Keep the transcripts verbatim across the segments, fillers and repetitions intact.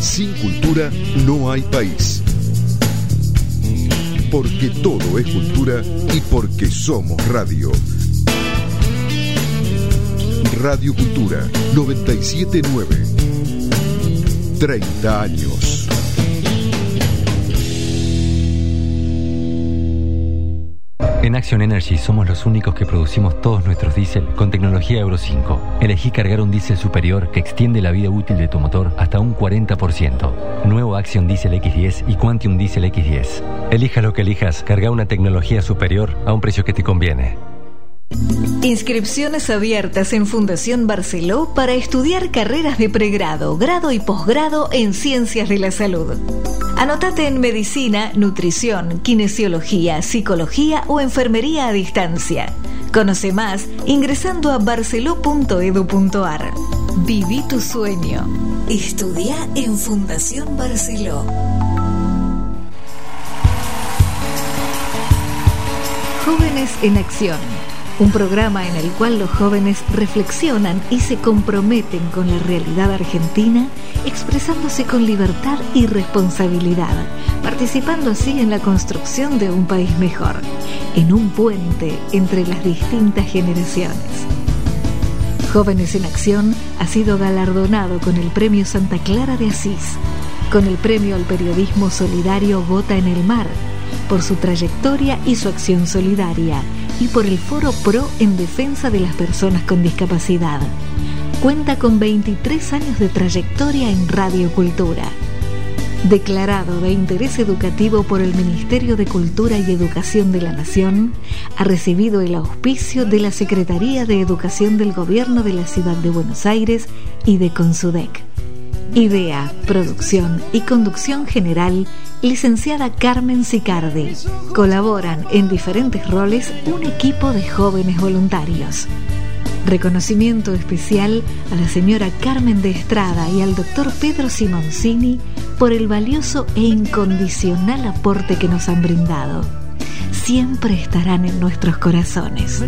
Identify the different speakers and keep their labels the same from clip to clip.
Speaker 1: Sin cultura no hay país. Porque todo es cultura y porque somos radio. Radio Cultura noventa y siete punto nueve. treinta años.
Speaker 2: En Action Energy somos los únicos que producimos todos nuestros diésel con tecnología Euro cinco. Elegí cargar un diésel superior que extiende la vida útil de tu motor hasta un cuarenta por ciento. Nuevo Action Diesel equis diez y Quantium Diesel equis diez. Elijas lo que elijas, carga una tecnología superior a un precio que te conviene.
Speaker 3: Inscripciones abiertas en Fundación Barceló para estudiar carreras de pregrado, grado y posgrado en Ciencias de la Salud. Anótate en Medicina, Nutrición, Kinesiología, Psicología o Enfermería a distancia. Conoce más ingresando a barceló punto edu punto ar. Viví tu sueño. Estudia en Fundación Barceló. Jóvenes en Acción. Un programa en el cual los jóvenes reflexionan y se comprometen con la realidad argentina, expresándose con libertad y responsabilidad, participando así en la construcción de un país mejor, en un puente entre las distintas generaciones. Jóvenes en Acción ha sido galardonado con el Premio Santa Clara de Asís, con el Premio al Periodismo Solidario Gota en el Mar, por su trayectoria y su acción solidaria, y por el Foro Pro en defensa de las personas con discapacidad. Cuenta con veintitrés años de trayectoria en Radio Cultura. Declarado de interés educativo por el Ministerio de Cultura y Educación de la Nación, ha recibido el auspicio de la Secretaría de Educación del Gobierno de la Ciudad de Buenos Aires y de Consudec. Idea, producción y conducción general, licenciada Carmen Sicardi. Colaboran en diferentes roles un equipo de jóvenes voluntarios. Reconocimiento especial a la señora Carmen de Estrada y al doctor Pedro Simoncini por el valioso e incondicional aporte que nos han brindado. Siempre estarán en nuestros corazones.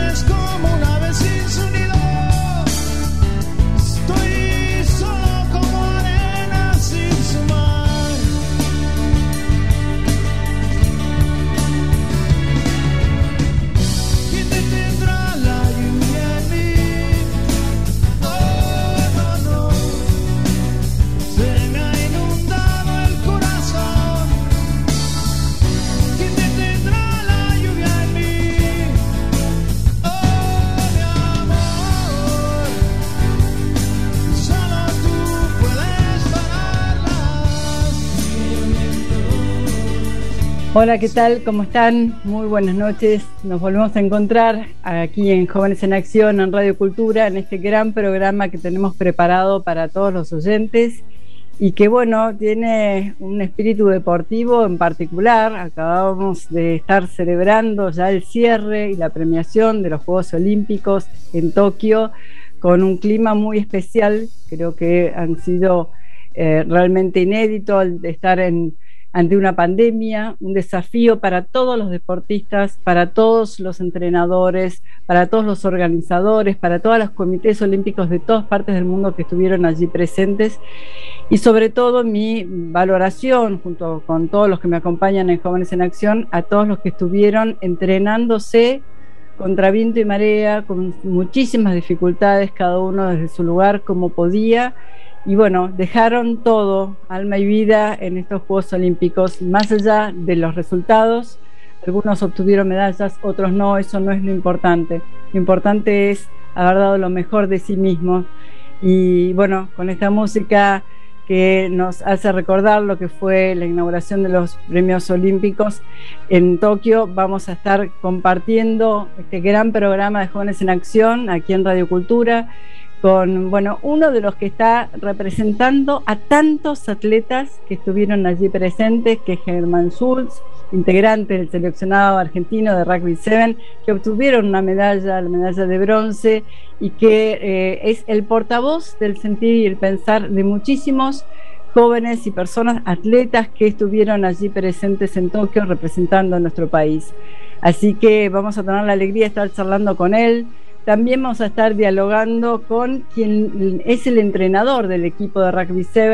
Speaker 4: Hola, ¿qué tal? ¿Cómo están? Muy buenas noches. Nos volvemos a encontrar aquí en Jóvenes en Acción, en Radio Cultura, en este gran programa que tenemos preparado para todos los oyentes y que, bueno, tiene un espíritu deportivo en particular. Acabamos de estar celebrando ya el cierre y la premiación de los Juegos Olímpicos en Tokio con un clima muy especial. Creo que han sido eh, realmente inédito al de estar en ante una pandemia, un desafío para todos los deportistas, para todos los entrenadores, para todos los organizadores, para todos los comités olímpicos de todas partes del mundo que estuvieron allí presentes, y sobre todo mi valoración, junto con todos los que me acompañan en Jóvenes en Acción, a todos los que estuvieron entrenándose contra viento y marea, con muchísimas dificultades, cada uno desde su lugar como podía. Y bueno, dejaron todo, alma y vida, en estos Juegos Olímpicos, más allá de los resultados. Algunos obtuvieron medallas, otros no, eso no es lo importante. Lo importante es haber dado lo mejor de sí mismos. Y bueno, con esta música que nos hace recordar lo que fue la inauguración de los Premios Olímpicos en Tokio, vamos a estar compartiendo este gran programa de Jóvenes en Acción aquí en Radio Cultura, con, bueno, uno de los que está representando a tantos atletas que estuvieron allí presentes, que es Germán Schultz, integrante del seleccionado argentino de Rugby siete, que obtuvieron una medalla, la medalla de bronce, y que eh, es el portavoz del sentir y el pensar de muchísimos jóvenes y personas, atletas que estuvieron allí presentes en Tokio representando a nuestro país. Así que vamos a tener la alegría de estar charlando con él. También vamos a estar dialogando con quien es el entrenador del equipo de Rugby siete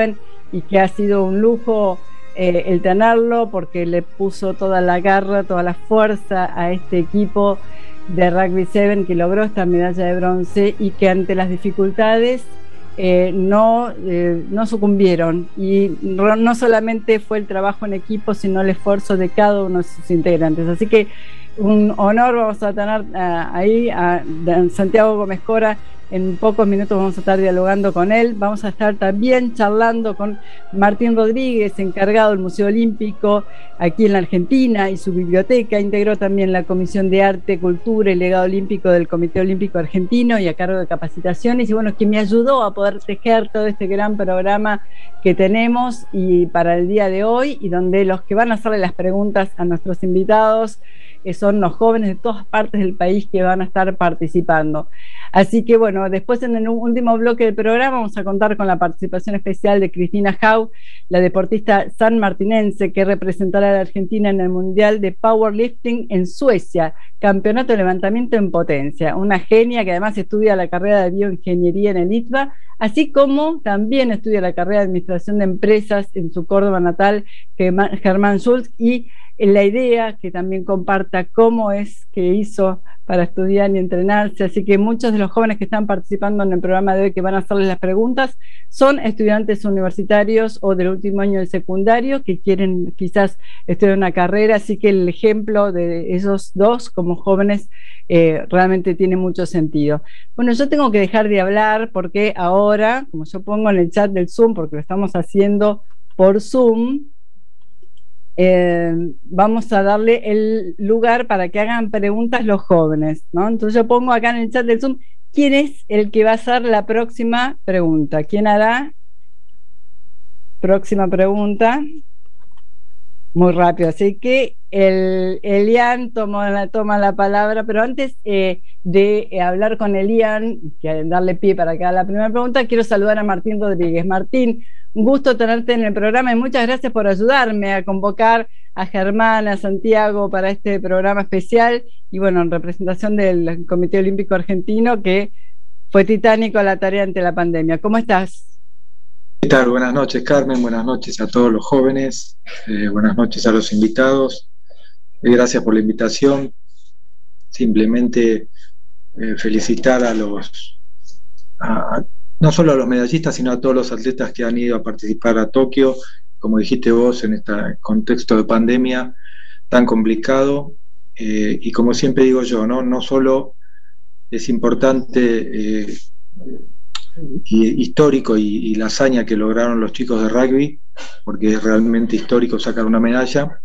Speaker 4: y que ha sido un lujo eh, el tenerlo, porque le puso toda la garra, toda la fuerza a este equipo de Rugby siete que logró esta medalla de bronce y que ante las dificultades eh, no, eh, no sucumbieron, y no, no solamente fue el trabajo en equipo, sino el esfuerzo de cada uno de sus integrantes. Así que un honor, vamos a tener uh, ahí a, a Santiago Gómez Cora. En pocos minutos vamos a estar dialogando con él. Vamos a estar también charlando con Martín Rodríguez, encargado del Museo Olímpico aquí en la Argentina y su biblioteca. Integró también la Comisión de Arte, Cultura y Legado Olímpico del Comité Olímpico Argentino y a cargo de capacitaciones. Y bueno, que me ayudó a poder tejer todo este gran programa que tenemos y para el día de hoy, y donde los que van a hacerle las preguntas a nuestros invitados son los jóvenes de todas partes del país que van a estar participando. Así que bueno, después en el último bloque del programa vamos a contar con la participación especial de Cristina Hau, la deportista sanmartinense que representará a la Argentina en el Mundial de Powerlifting en Suecia, campeonato de levantamiento en potencia. Una genia que además estudia la carrera de bioingeniería en el I T B A, así como también estudia la carrera de administración de empresas en su Córdoba natal, Germán Schultz, y la idea que también comparta cómo es que hizo para estudiar y entrenarse. Así que muchos de los jóvenes que están participando en el programa de hoy, que van a hacerles las preguntas, son estudiantes universitarios o del último año del secundario que quieren quizás estudiar una carrera, así que el ejemplo de esos dos como jóvenes eh, realmente tiene mucho sentido. Bueno, yo tengo que dejar de hablar porque ahora, como yo pongo en el chat del Zoom, porque lo estamos haciendo por Zoom, Eh, vamos a darle el lugar para que hagan preguntas los jóvenes, ¿no? Entonces yo pongo acá en el chat del Zoom quién es el que va a hacer la próxima pregunta. ¿Quién hará próxima pregunta? Muy rápido, así que el, Elian toma la, toma la palabra, pero antes eh, de eh, hablar con Elian, que darle pie para que haga la primera pregunta, quiero saludar a Martín Rodríguez. Martín, un gusto tenerte en el programa y muchas gracias por ayudarme a convocar a Germán, a Santiago para este programa especial y bueno, en representación del Comité Olímpico Argentino, que fue titánico la tarea ante la pandemia. ¿Cómo estás?
Speaker 5: ¿Qué tal? Buenas noches, Carmen, buenas noches a todos los jóvenes, eh, buenas noches a los invitados, eh, gracias por la invitación. Simplemente eh, felicitar a los a, no solo a los medallistas, sino a todos los atletas que han ido a participar a Tokio, como dijiste vos, en este contexto de pandemia tan complicado, eh, y como siempre digo yo, no, no solo es importante eh, y histórico y, y la hazaña que lograron los chicos de rugby, porque es realmente histórico sacar una medalla,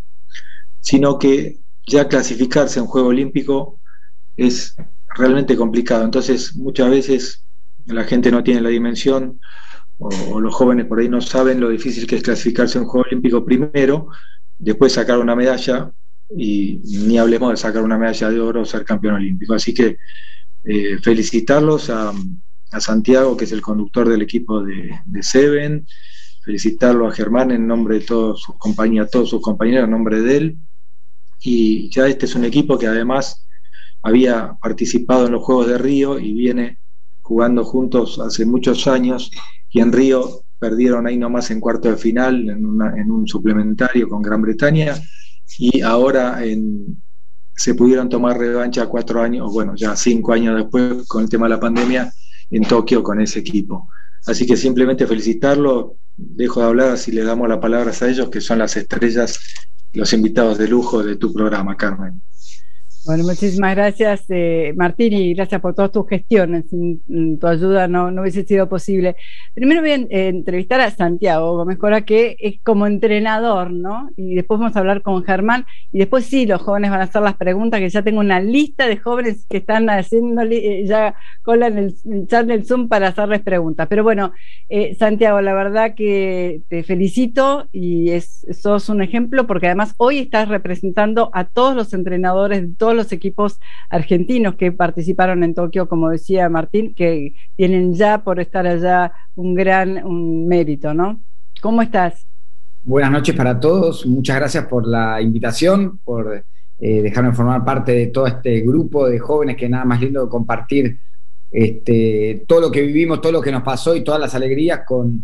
Speaker 5: sino que ya clasificarse en un juego olímpico es realmente complicado. Entonces muchas veces la gente no tiene la dimensión, o, o los jóvenes por ahí no saben lo difícil que es clasificarse en un juego olímpico primero, después sacar una medalla, y ni hablemos de sacar una medalla de oro o ser campeón olímpico. Así que eh, felicitarlos a a Santiago, que es el conductor del equipo de, de Seven, felicitarlo a Germán en nombre de todos sus compañeros, todos sus compañeros en nombre de él, y ya este es un equipo que además había participado en los Juegos de Río y viene jugando juntos hace muchos años, y en Río perdieron ahí nomás en cuarto de final en, una, en un suplementario con Gran Bretaña, y ahora en, se pudieron tomar revancha cuatro años, o bueno, ya cinco años después con el tema de la pandemia, en Tokio con ese equipo. Así que simplemente felicitarlo, dejo de hablar, así le damos las palabras a ellos, que son las estrellas, los invitados de lujo de tu programa, Carmen.
Speaker 4: Bueno, muchísimas gracias, eh, Martín, y gracias por todas tus gestiones. Sin, sin tu ayuda no, no hubiese sido posible. Primero voy a eh, entrevistar a Santiago Gómez Cora, que es como entrenador, ¿no? Y después vamos a hablar con Germán, y después sí, los jóvenes van a hacer las preguntas, que ya tengo una lista de jóvenes que están haciendo eh, ya cola en el, el chat del Zoom para hacerles preguntas. Pero bueno, eh, Santiago, la verdad que te felicito, y es, sos un ejemplo, porque además hoy estás representando a todos los entrenadores de todos los equipos argentinos que participaron en Tokio, como decía Martín, que tienen ya por estar allá un gran un mérito, ¿no? ¿Cómo estás?
Speaker 6: Buenas noches para todos, muchas gracias por la invitación, por eh, dejarme formar parte de todo este grupo de jóvenes, que nada más lindo de compartir este, todo lo que vivimos, todo lo que nos pasó y todas las alegrías con,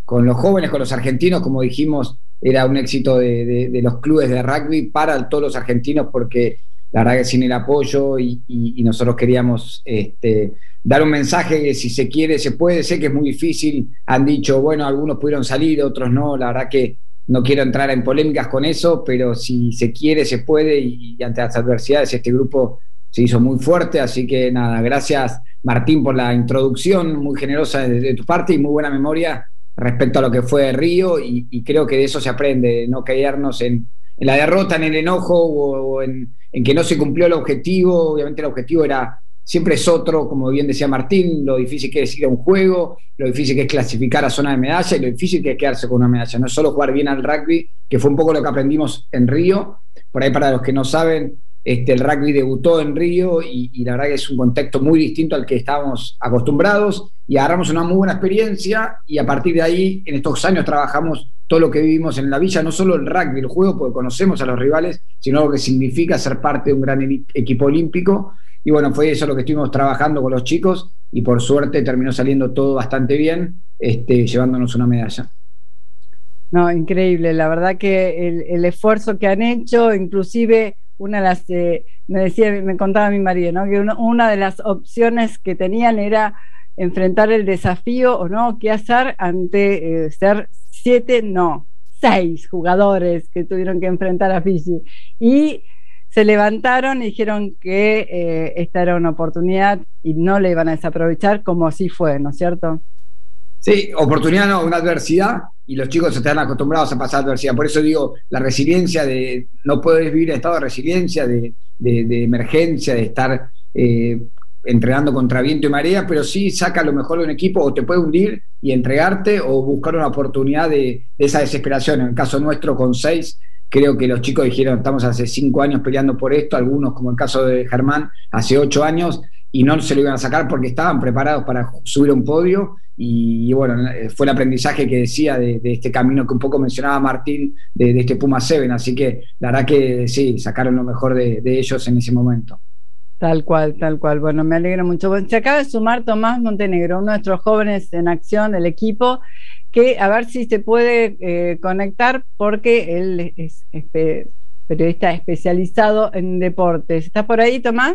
Speaker 6: con los jóvenes, con los argentinos, como dijimos, era un éxito de, de, de los clubes de rugby para todos los argentinos, porque la verdad que sin el apoyo y, y, y nosotros queríamos este, dar un mensaje que si se quiere, se puede. Sé que es muy difícil, han dicho, bueno, algunos pudieron salir, otros no, la verdad que no quiero entrar en polémicas con eso, pero si se quiere, se puede, y, y ante las adversidades este grupo se hizo muy fuerte. Así que nada, gracias Martín por la introducción, muy generosa de, de tu parte y muy buena memoria respecto a lo que fue Río, y, y creo que de eso se aprende, no quedarnos en, en la derrota, en el enojo o, o en, en que no se cumplió el objetivo. Obviamente el objetivo era, siempre es otro, como bien decía Martín, lo difícil que es ir a un juego, lo difícil que es clasificar a zona de medalla y lo difícil que es quedarse con una medalla, no es solo jugar bien al rugby, que fue un poco lo que aprendimos en Río. Por ahí, para los que no saben, Este, el rugby debutó en Río y, y la verdad que es un contexto muy distinto al que estábamos acostumbrados, y agarramos una muy buena experiencia, y a partir de ahí en estos años trabajamos todo lo que vivimos en la villa, no solo el rugby, el juego, porque conocemos a los rivales, sino lo que significa ser parte de un gran equipo olímpico. Y bueno, fue eso lo que estuvimos trabajando con los chicos, y por suerte terminó saliendo todo bastante bien, este, llevándonos una medalla.
Speaker 4: No, increíble, la verdad que el, el esfuerzo que han hecho, inclusive una de las, eh, me decía, me contaba mi marido, ¿no?, que una, una de las opciones que tenían era enfrentar el desafío o no, qué hacer ante eh, ser siete, no, seis jugadores que tuvieron que enfrentar a Fiji, y se levantaron y dijeron que eh, esta era una oportunidad y no la iban a desaprovechar, como así fue, ¿no es cierto?
Speaker 6: Sí, oportunidad no, una adversidad, y los chicos están acostumbrados a pasar adversidad. Por eso digo, la resiliencia, de no puedes vivir en estado de resiliencia, de, de, de emergencia, de estar eh, entrenando contra viento y marea, pero sí saca lo mejor de un equipo, o te puede hundir y entregarte, o buscar una oportunidad de, de esa desesperación. En el caso nuestro, con seis, creo que los chicos dijeron, estamos hace cinco años peleando por esto, algunos, como el caso de Germán, hace ocho años, y no se lo iban a sacar porque estaban preparados para subir a un podio. Y, y bueno, fue el aprendizaje que decía de, de este camino que un poco mencionaba Martín, de, de este Puma siete. Así que la verdad que sí, sacaron lo mejor de, de ellos en ese momento.
Speaker 4: Tal cual, tal cual. Bueno, me alegro mucho. Bueno, se acaba de sumar Tomás Montenegro, uno de nuestros jóvenes en acción del equipo, que a ver si se puede eh, conectar, porque él es, es periodista especializado en deportes. ¿Estás por ahí, Tomás?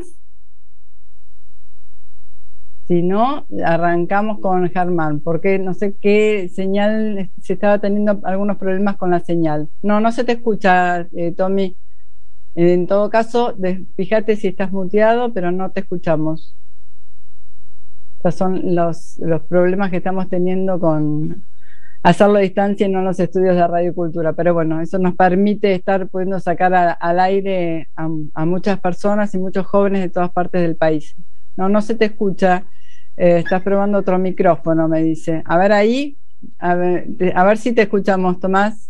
Speaker 4: Si no, arrancamos con Germán, porque no sé qué señal, se estaba teniendo algunos problemas con la señal. No, no se te escucha, eh, Tommy. En todo caso, de, fíjate si estás muteado, pero no te escuchamos. Estos son los, los problemas que estamos teniendo con hacerlo a distancia y no en los estudios de Radio Cultura. Pero bueno, eso nos permite estar pudiendo sacar a, al aire a, a muchas personas y muchos jóvenes de todas partes del país. No, no se te escucha. Eh, estás probando otro micrófono, me dice. A ver ahí, a ver, te, a ver si te escuchamos, Tomás.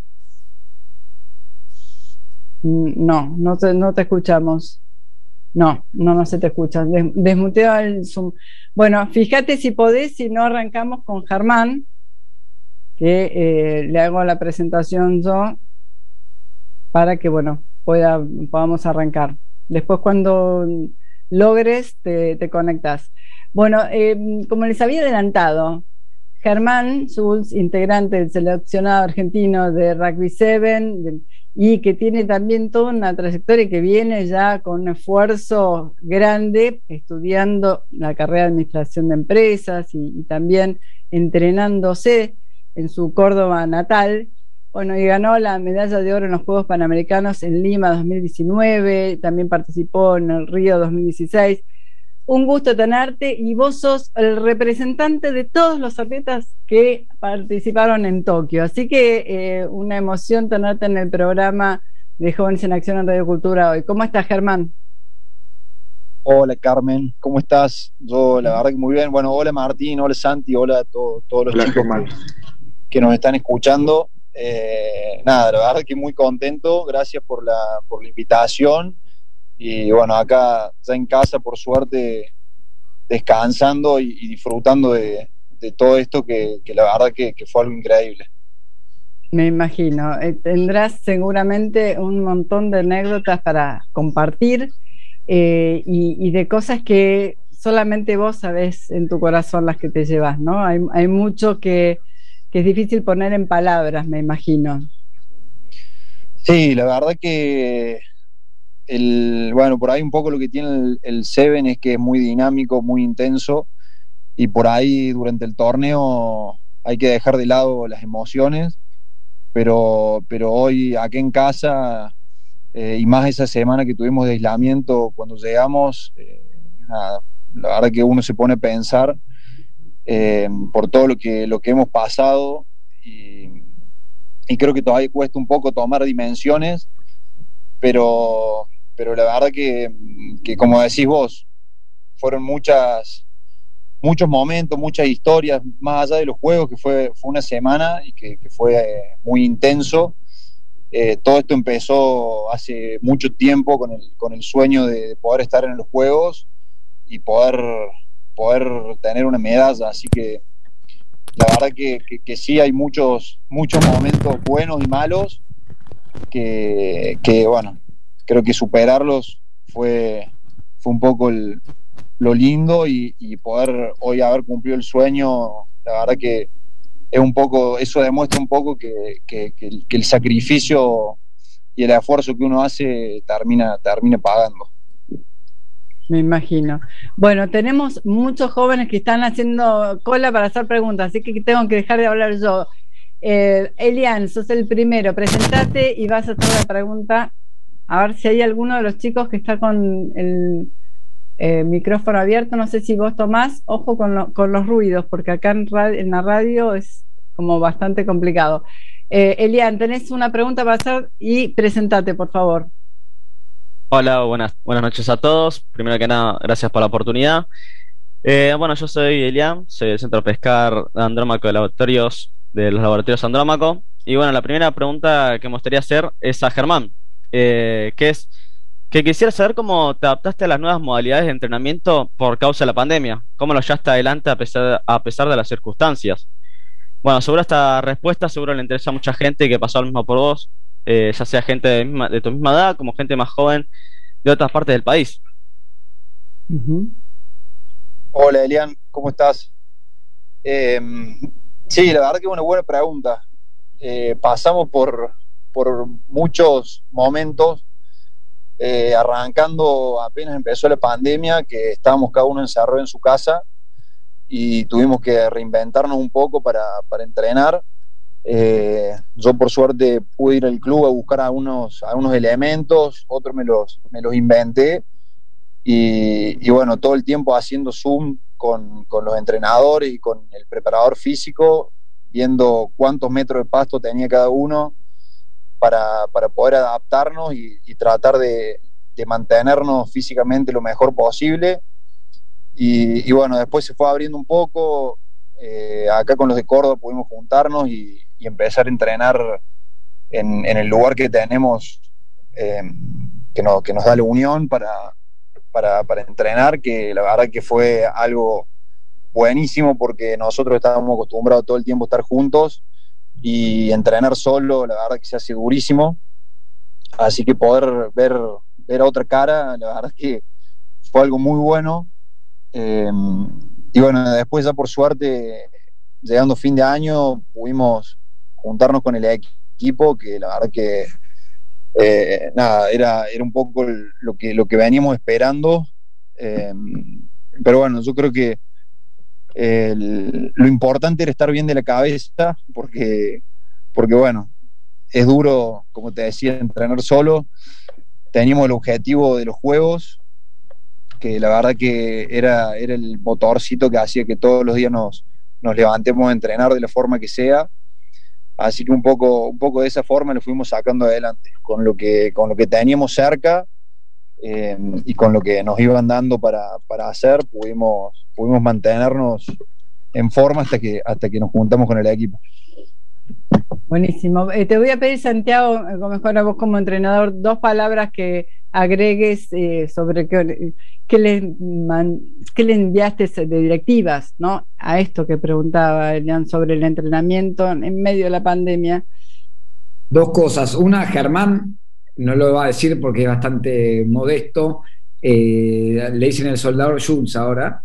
Speaker 4: No, no te, no te escuchamos. No, no, no se te escucha. Des, desmuteo el Zoom. Bueno, fíjate si podés, si no arrancamos con Germán, que eh, le hago la presentación yo para que, bueno, pueda, podamos arrancar. Después, cuando logres, te, te conectas. Bueno, eh, como les había adelantado, Germán Schulz, integrante del seleccionado argentino de Rugby siete, de, y que tiene también toda una trayectoria que viene ya con un esfuerzo grande, estudiando la carrera de administración de empresas y, y también entrenándose en su Córdoba natal. Bueno, y ganó la medalla de oro en los Juegos Panamericanos en Lima dos mil diecinueve, también participó en el Río dos mil dieciséis. Un gusto tenerte, y vos sos el representante de todos los atletas que participaron en Tokio, así que eh, una emoción tenerte en el programa de Jóvenes en Acción en Radio Cultura hoy. ¿Cómo estás, Germán?
Speaker 7: Hola, Carmen, ¿cómo estás? Yo la verdad que muy bien. Bueno, hola Martín, hola Santi, hola a todo, todos los hola, chicos que, que nos están escuchando. Eh, nada, la verdad que muy contento, gracias por la, por la invitación. Y bueno, acá ya en casa, por suerte, descansando y, y disfrutando de, de todo esto que, que la verdad que, que fue algo increíble.
Speaker 4: Me imagino. Eh, tendrás seguramente un montón de anécdotas para compartir eh, y, y de cosas que solamente vos sabés en tu corazón las que te llevas, ¿no? Hay, hay mucho que, que es difícil poner en palabras, me imagino.
Speaker 7: Sí, la verdad que el, bueno, por ahí un poco lo que tiene el, el Seven es que es muy dinámico, muy intenso, y por ahí durante el torneo hay que dejar de lado las emociones, pero, pero hoy aquí en casa, eh, y más esa semana que tuvimos de aislamiento cuando llegamos, eh, nada, la verdad que uno se pone a pensar eh, por todo lo que, lo que hemos pasado, y, y creo que todavía cuesta un poco tomar dimensiones, pero, pero la verdad que, que como decís vos, fueron muchas muchos momentos, muchas historias, más allá de los juegos, que fue, fue una semana y que, que fue eh, muy intenso. Eh, todo esto empezó hace mucho tiempo con el, con el sueño de, de poder estar en los Juegos y poder, poder tener una medalla, así que la verdad que, que, que sí hay muchos, muchos momentos buenos y malos que, que bueno, creo que superarlos fue, fue un poco el lo lindo, y, y poder hoy haber cumplido el sueño, la verdad que es un poco, eso demuestra un poco que, que, que, el, que el sacrificio y el esfuerzo que uno hace termina, termina pagando.
Speaker 4: Me imagino. Bueno, tenemos muchos jóvenes que están haciendo cola para hacer preguntas, así que tengo que dejar de hablar yo. Eh, Elian, sos el primero, presentate y vas a hacer la pregunta. A ver si hay alguno de los chicos que está con el Eh, micrófono abierto. No sé si vos, Tomás, ojo con, lo, con los ruidos, porque acá en, radio, en la radio es como bastante complicado. Eh, Elian, tenés una pregunta para hacer y presentate, por favor.
Speaker 8: Hola, buenas, buenas noches a todos. Primero que nada, gracias por la oportunidad. Eh, bueno, yo soy Elian, soy del Centro Pescar Andrómaco de Laboratorios, de los Laboratorios Andrómaco. Y bueno, la primera pregunta que me gustaría hacer es a Germán, eh, que es que quisiera saber cómo te adaptaste a las nuevas modalidades de entrenamiento por causa de la pandemia. ¿Cómo lo llevaste adelante a pesar, a pesar de las circunstancias? Bueno, seguro esta respuesta seguro le interesa a mucha gente que pasó lo mismo por vos, eh, ya sea gente de, misma, de tu misma edad, como gente más joven de otras partes del país.
Speaker 7: Uh-huh. Hola, Elian, ¿cómo estás? Eh, sí, la verdad que es una buena pregunta. Eh, pasamos por, por muchos momentos. Eh, arrancando apenas empezó la pandemia, que estábamos cada uno encerrado en su casa y tuvimos que reinventarnos un poco para, para entrenar. Eh, yo por suerte pude ir al club a buscar algunos, algunos elementos, otros me los, me los inventé, y, y bueno, todo el tiempo haciendo Zoom con, con los entrenadores y con el preparador físico, viendo cuántos metros de pasto tenía cada uno, Para, para poder adaptarnos y, y tratar de, de mantenernos físicamente lo mejor posible. Y, y bueno, después se fue abriendo un poco. Eh, acá con los de Córdoba pudimos juntarnos y, y empezar a entrenar en, en el lugar que tenemos, eh, que, no, que nos da la unión para, para, para entrenar, que la verdad que fue algo buenísimo, porque nosotros estábamos acostumbrados todo el tiempo a estar juntos, y entrenar solo, la verdad que se hace durísimo. Así que poder ver, ver a otra cara, la verdad que fue algo muy bueno. Eh, y bueno, después ya por suerte, llegando fin de año, pudimos juntarnos con el equipo, que la verdad que eh, nada, era, era un poco lo que, lo que veníamos esperando. Eh, pero bueno, yo creo que El, lo importante era estar bien de la cabeza, porque, porque bueno, es duro, como te decía, entrenar solo. Teníamos el objetivo de los Juegos, que la verdad que era, era el motorcito que hacía que todos los días nos, nos levantemos a entrenar de la forma que sea. Así que un poco, un poco de esa forma lo fuimos sacando adelante, con lo que, con lo que teníamos cerca. Eh, y con lo que nos iban dando para, para hacer, pudimos, pudimos mantenernos en forma hasta que, hasta que nos juntamos con el equipo.
Speaker 4: Buenísimo. Eh, te voy a pedir, Santiago, mejor a vos como entrenador, dos palabras que agregues eh, sobre qué, qué, le, man, qué le enviaste de directivas, ¿no?, a esto que preguntaba Elian sobre el entrenamiento en medio de la pandemia.
Speaker 6: Dos cosas. Una, Germán no lo va a decir porque es bastante modesto, eh, le dicen el soldado Schultz ahora,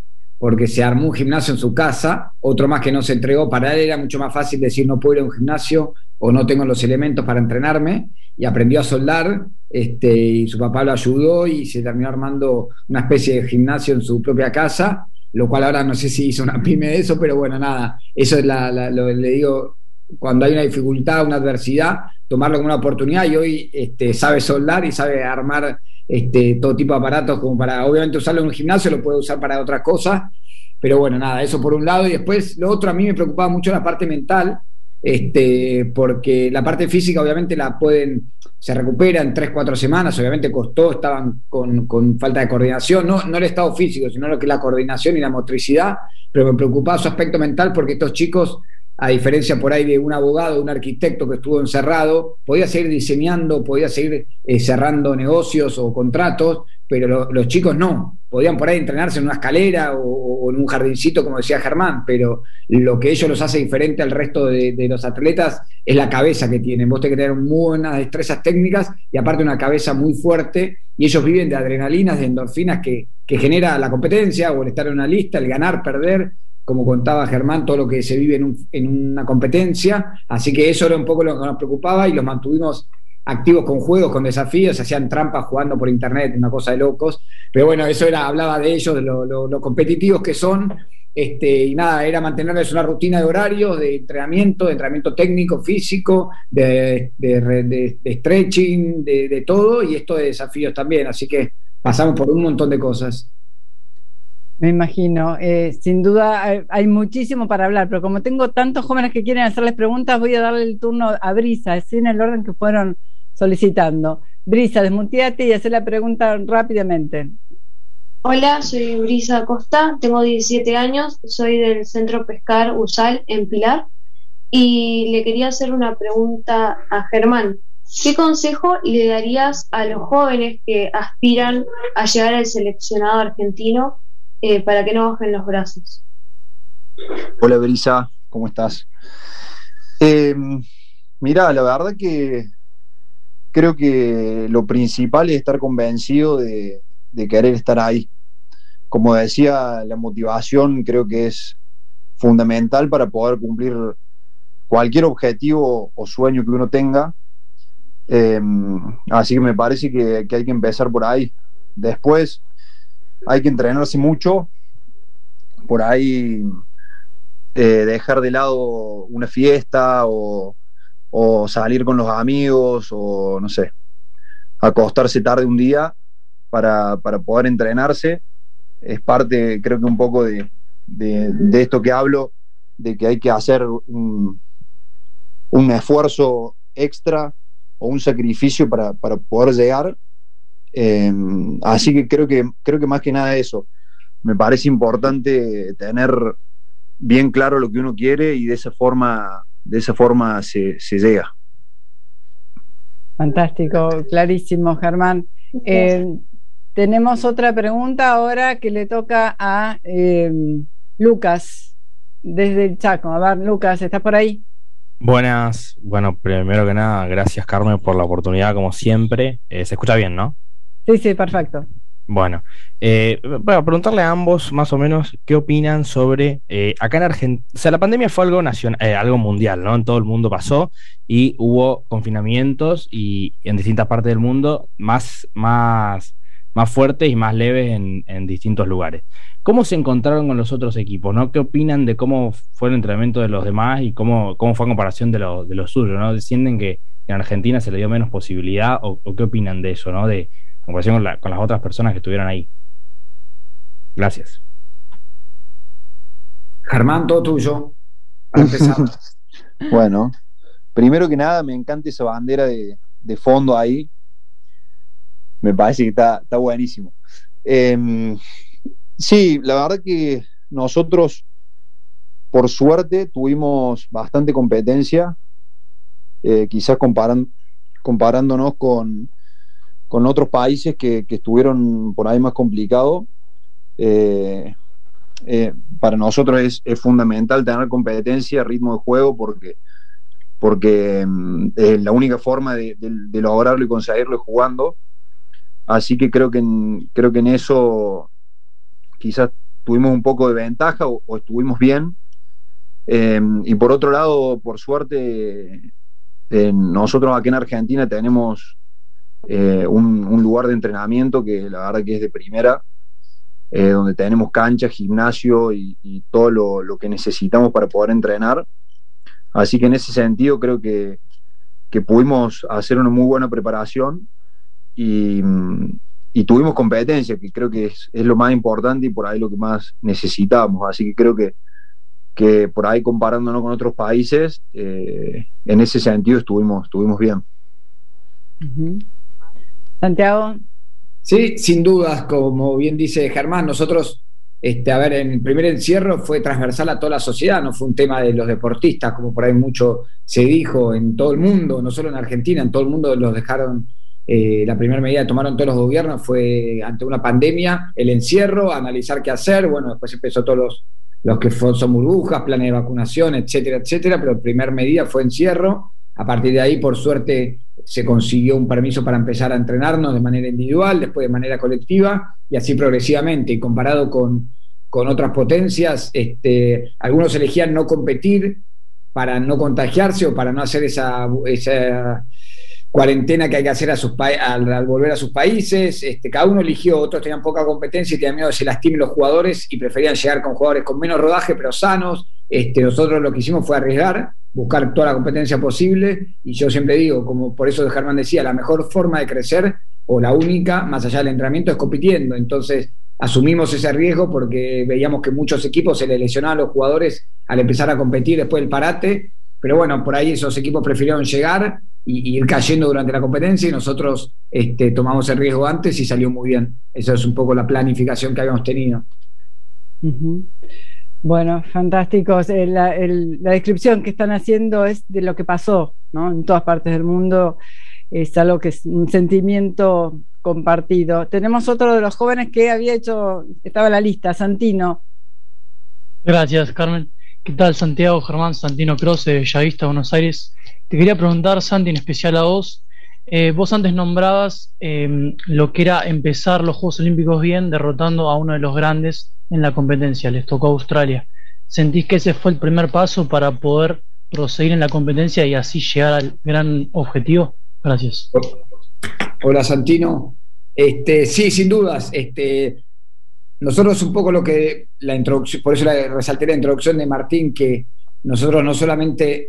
Speaker 6: porque se armó un gimnasio en su casa, otro más que no se entregó. Para él era mucho más fácil decir no puedo ir a un gimnasio o no tengo los elementos para entrenarme, y aprendió a soldar, este, y su papá lo ayudó y se terminó armando una especie de gimnasio en su propia casa, lo cual ahora no sé si hizo una pyme de eso, pero bueno, nada, eso es la, la, lo que le digo, cuando hay una dificultad, una adversidad, tomarlo como una oportunidad, y hoy este, sabe soldar y sabe armar este, todo tipo de aparatos como para, obviamente, usarlo en un gimnasio, lo puede usar para otras cosas, pero bueno, nada, eso por un lado. Y después lo otro, a mí me preocupaba mucho la parte mental, este, porque la parte física obviamente la pueden, se recupera en tres, cuatro semanas, obviamente costó, estaban con, con falta de coordinación, no, no el estado físico, sino lo que es la coordinación y la motricidad, pero me preocupaba su aspecto mental, porque estos chicos, a diferencia por ahí de un abogado, un arquitecto que estuvo encerrado, podía seguir diseñando, podía seguir eh, cerrando negocios o contratos, pero lo, los chicos no, podían por ahí entrenarse en una escalera o, o en un jardincito, como decía Germán, pero lo que ellos los hace diferente al resto de, de los atletas es la cabeza que tienen. Vos tenés que tener muy buenas destrezas técnicas y aparte una cabeza muy fuerte, y ellos viven de adrenalinas, de endorfinas que, que genera la competencia o el estar en una lista, el ganar, perder, como contaba Germán, todo lo que se vive en, un, en una competencia. Así que eso era un poco lo que nos preocupaba, y los mantuvimos activos con juegos, con desafíos, hacían trampas jugando por internet, una cosa de locos, pero bueno, eso era, hablaba de ellos, de lo, lo, lo competitivos que son, este, y nada, era mantenerles una rutina de horarios, de entrenamiento, de entrenamiento técnico, físico, de, de, de, de stretching, de, de todo, y esto de desafíos también, así que pasamos por un montón de cosas.
Speaker 4: Me imagino, eh, sin duda hay, hay muchísimo para hablar, pero como tengo tantos jóvenes que quieren hacerles preguntas, voy a darle el turno a Brisa, así en el orden que fueron solicitando. Brisa, desmuteate y haz la pregunta rápidamente.
Speaker 9: Hola, soy Brisa Acosta, tengo diecisiete años, soy del Centro Pescar Usal en Pilar, y le quería hacer una pregunta a Germán. ¿Qué consejo le darías a los jóvenes que aspiran a llegar al seleccionado argentino eh, para que no bajen los brazos?
Speaker 7: Hola Brisa, ¿cómo estás? Eh, mirá, la verdad que creo que lo principal es estar convencido de, de querer estar ahí. Como decía, la motivación creo que es fundamental para poder cumplir cualquier objetivo o sueño que uno tenga. Eh, así que me parece que, que hay que empezar por ahí. Después hay que entrenarse mucho, por ahí eh, dejar de lado una fiesta o o salir con los amigos, o no sé, acostarse tarde un día para, para poder entrenarse. Es parte, creo que un poco de, de, de esto que hablo, de que hay que hacer un, un esfuerzo extra o un sacrificio para, para poder llegar. Eh, así que creo que creo que más que nada eso. Me parece importante tener bien claro lo que uno quiere, y de esa forma de esa forma se, se llega.
Speaker 4: Fantástico, clarísimo, Germán. Eh, tenemos otra pregunta ahora que le toca a eh, Lucas, desde el Chaco. A ver, Lucas, ¿estás por ahí?
Speaker 10: Buenas, bueno, primero que nada, gracias Carmen por la oportunidad, como siempre. Eh, ¿se escucha bien, no?
Speaker 4: Sí, sí, perfecto.
Speaker 10: Bueno, eh, bueno, preguntarle a ambos más o menos qué opinan sobre eh, acá en Argentina. O sea, la pandemia fue algo nacional, eh, algo mundial, ¿no? En todo el mundo pasó y hubo confinamientos, y en distintas partes del mundo más, más, más fuertes y más leves en, en distintos lugares. ¿Cómo se encontraron con los otros equipos, no? ¿Qué opinan de cómo fue el entrenamiento de los demás y cómo, cómo fue en comparación de lo, de lo suyo, ¿no? ¿Sienten que en Argentina se le dio menos posibilidad, o, o qué opinan de eso, ¿no? De en comparación con, la, con las otras personas que estuvieron ahí. Gracias.
Speaker 6: Germán, todo tuyo, para empezar.
Speaker 7: Bueno, primero que nada, me encanta esa bandera de, de fondo ahí. Me parece que está, está buenísimo. Eh, sí, la verdad que nosotros, por suerte, tuvimos bastante competencia, eh, quizás comparan, comparándonos con con otros países que, que estuvieron por ahí más complicados. Eh, eh, para nosotros es, es fundamental tener competencia, ritmo de juego, porque, porque es la única forma de, de, de lograrlo y conseguirlo jugando. Así que creo que en, creo que en eso quizás tuvimos un poco de ventaja o, o estuvimos bien. Eh, y por otro lado, por suerte, eh, nosotros aquí en Argentina tenemos eh, un, un lugar de entrenamiento que la verdad que es de primera, eh, donde tenemos cancha, gimnasio y, y todo lo, lo que necesitamos para poder entrenar. Así que en ese sentido creo que, que pudimos hacer una muy buena preparación y, y tuvimos competencia, que creo que es, es lo más importante y por ahí lo que más necesitamos. Así que creo que que por ahí comparándonos con otros países, eh, en ese sentido estuvimos, estuvimos bien.
Speaker 4: Uh-huh. Santiago.
Speaker 6: Sí, sin dudas, como bien dice Germán, nosotros, este, a ver, en el primer encierro fue transversal a toda la sociedad, no fue un tema de los deportistas, como por ahí mucho se dijo en todo el mundo, no solo en Argentina, en todo el mundo los dejaron, eh, la primera medida que tomaron todos los gobiernos fue ante una pandemia, el encierro, analizar qué hacer, bueno, después empezó todos los los que son burbujas, planes de vacunación, etcétera, etcétera, pero la primera medida fue encierro. A partir de ahí, por suerte, se consiguió un permiso para empezar a entrenarnos de manera individual, después de manera colectiva, y así progresivamente. Y comparado con, con otras potencias, este, algunos elegían no competir para no contagiarse o para no hacer esa, esa cuarentena que hay que hacer a sus pa- al, al volver a sus países. Este, cada uno eligió, otros tenían poca competencia y tenían miedo de que se lastimen los jugadores y preferían llegar con jugadores con menos rodaje pero sanos. Este, nosotros lo que hicimos fue arriesgar, buscar toda la competencia posible, y yo siempre digo, como por eso Germán decía, la mejor forma de crecer, o la única, más allá del entrenamiento, es compitiendo. Entonces asumimos ese riesgo porque veíamos que muchos equipos se les lesionaban a los jugadores al empezar a competir después del parate, pero bueno, por ahí esos equipos prefirieron llegar y ir cayendo durante la competencia, y nosotros este, tomamos el riesgo antes y salió muy bien. Esa es un poco la planificación que habíamos tenido.
Speaker 4: Uh-huh. Bueno, fantásticos. La, el, la descripción que están haciendo es de lo que pasó, ¿no? En todas partes del mundo. Es algo que es un sentimiento compartido. Tenemos otro de los jóvenes que había hecho, estaba en la lista, Santino.
Speaker 11: Gracias, Carmen. ¿Qué tal, Santiago? Germán, Santino Croce, de Bellavista, Buenos Aires. Te quería preguntar, Santi, en especial a vos. Eh, vos antes nombrabas eh, lo que era empezar los Juegos Olímpicos bien, derrotando a uno de los grandes en la competencia. Les tocó a Australia. ¿Sentís que ese fue el primer paso para poder proseguir en la competencia y así llegar al gran objetivo? Gracias.
Speaker 6: Hola, Santino. Este, sí, sin dudas. Este, nosotros un poco lo que la introducción, por eso la, resalté la introducción de Martín, que nosotros no solamente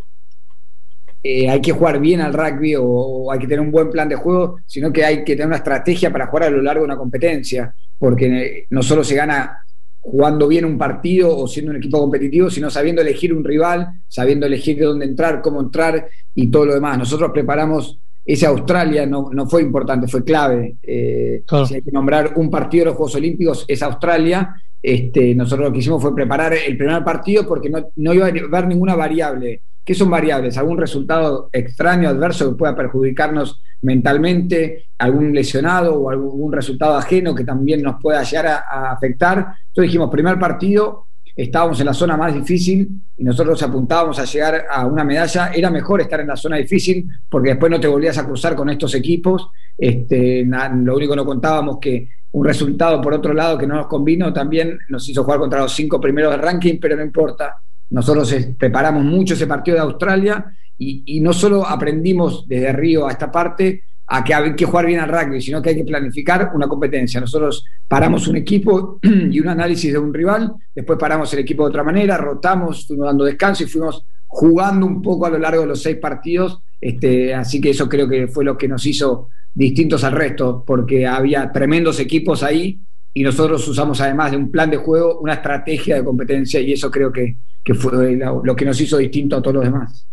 Speaker 6: eh, hay que jugar bien al rugby o, o hay que tener un buen plan de juego, sino que hay que tener una estrategia para jugar a lo largo de una competencia, porque no solo se gana jugando bien un partido o siendo un equipo competitivo, sino sabiendo elegir un rival, sabiendo elegir de dónde entrar, cómo entrar y todo lo demás. Nosotros preparamos ese Australia, no, no fue importante, fue clave. Eh, claro. Si hay que nombrar un partido de los Juegos Olímpicos, es Australia. Este, nosotros lo que hicimos fue preparar el primer partido porque no, no iba a haber ninguna variable. ¿Qué son variables? Algún resultado extraño, adverso, que pueda perjudicarnos mentalmente, algún lesionado o algún resultado ajeno que también nos pueda llegar a, a afectar. Entonces dijimos, primer partido, estábamos en la zona más difícil y nosotros apuntábamos a llegar a una medalla. Era mejor estar en la zona difícil porque después no te volvías a cruzar con estos equipos. Este, na, lo único que no contábamos que un resultado por otro lado que no nos convino también nos hizo jugar contra los cinco primeros del ranking, pero no importa. Nosotros preparamos mucho ese partido de Australia y, y no solo aprendimos desde Río a esta parte a que hay que jugar bien al rugby, sino que hay que planificar una competencia. Nosotros paramos un equipo y un análisis de un rival, después paramos el equipo de otra manera, rotamos, fuimos dando descanso y fuimos jugando un poco a lo largo de los seis partidos. Este, así que eso creo que fue lo que nos hizo distintos al resto, porque había tremendos equipos ahí y nosotros usamos, además de un plan de juego, una estrategia de competencia, y eso creo que, que fue lo, lo que nos hizo distinto a todos los demás.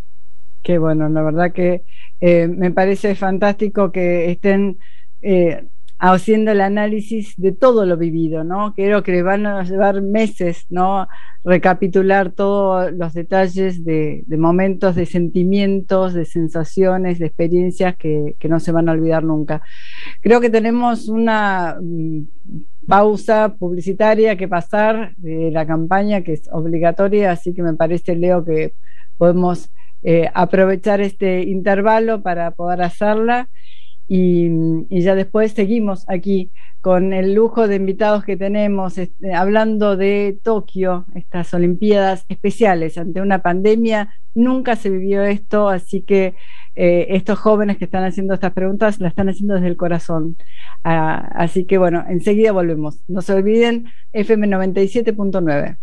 Speaker 4: Qué bueno, la verdad que eh, me parece fantástico que estén eh, haciendo el análisis de todo lo vivido, ¿no? Creo que van a llevar meses, ¿no? Recapitular todos los detalles de, de momentos, de sentimientos, de sensaciones, de experiencias que, que no se van a olvidar nunca. Creo que tenemos una um, pausa publicitaria que pasar de la campaña, que es obligatoria, así que me parece, Leo, que podemos eh, aprovechar este intervalo para poder hacerla. y, y ya después seguimos aquí con el lujo de invitados que tenemos, este, hablando de Tokio, estas Olimpiadas especiales ante una pandemia. Nunca se vivió esto, así que eh, estos jóvenes que están haciendo estas preguntas las están haciendo desde el corazón. Ah, así que bueno, enseguida volvemos. No se olviden, F M noventa y siete punto nueve.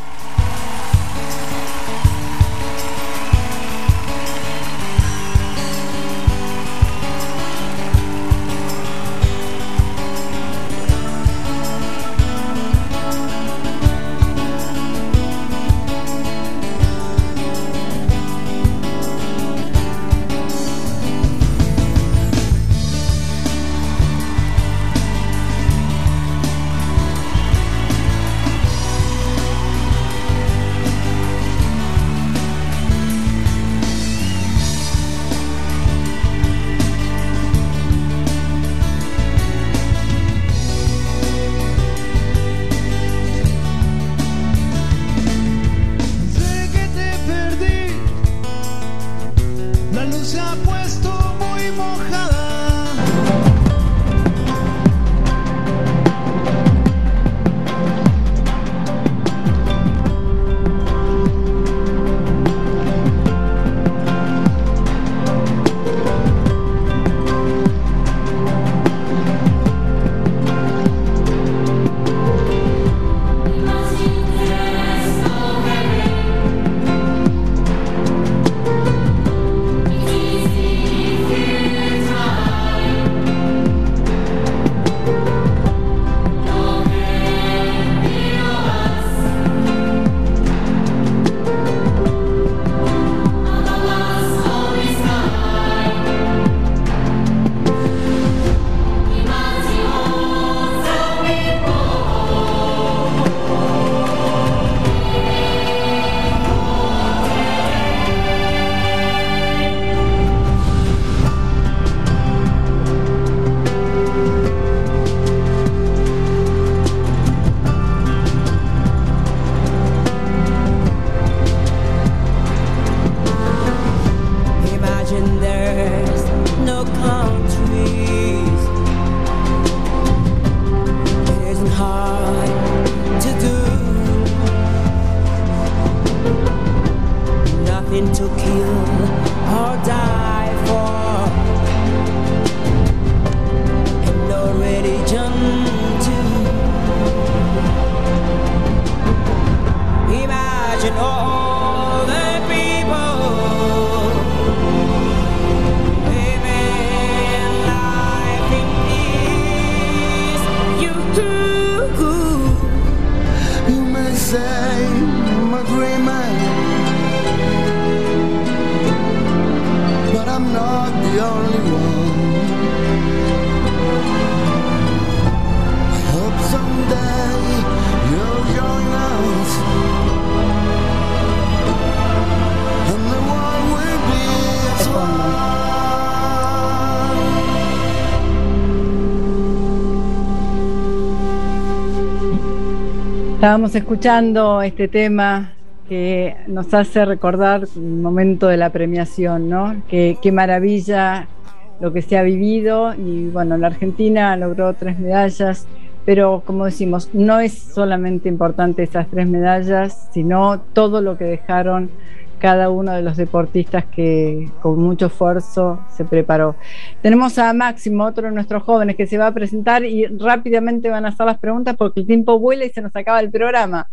Speaker 4: Estábamos escuchando este tema que nos hace recordar el momento de la premiación, ¿no? Qué, qué maravilla lo que se ha vivido, y bueno, la Argentina logró tres medallas, pero como decimos, no es solamente importante esas tres medallas, sino todo lo que dejaron cada uno de los deportistas que con mucho esfuerzo se preparó. Tenemos a Máximo, otro de nuestros jóvenes, que se va a presentar y rápidamente van a hacer las preguntas porque el tiempo vuela y se nos acaba el programa.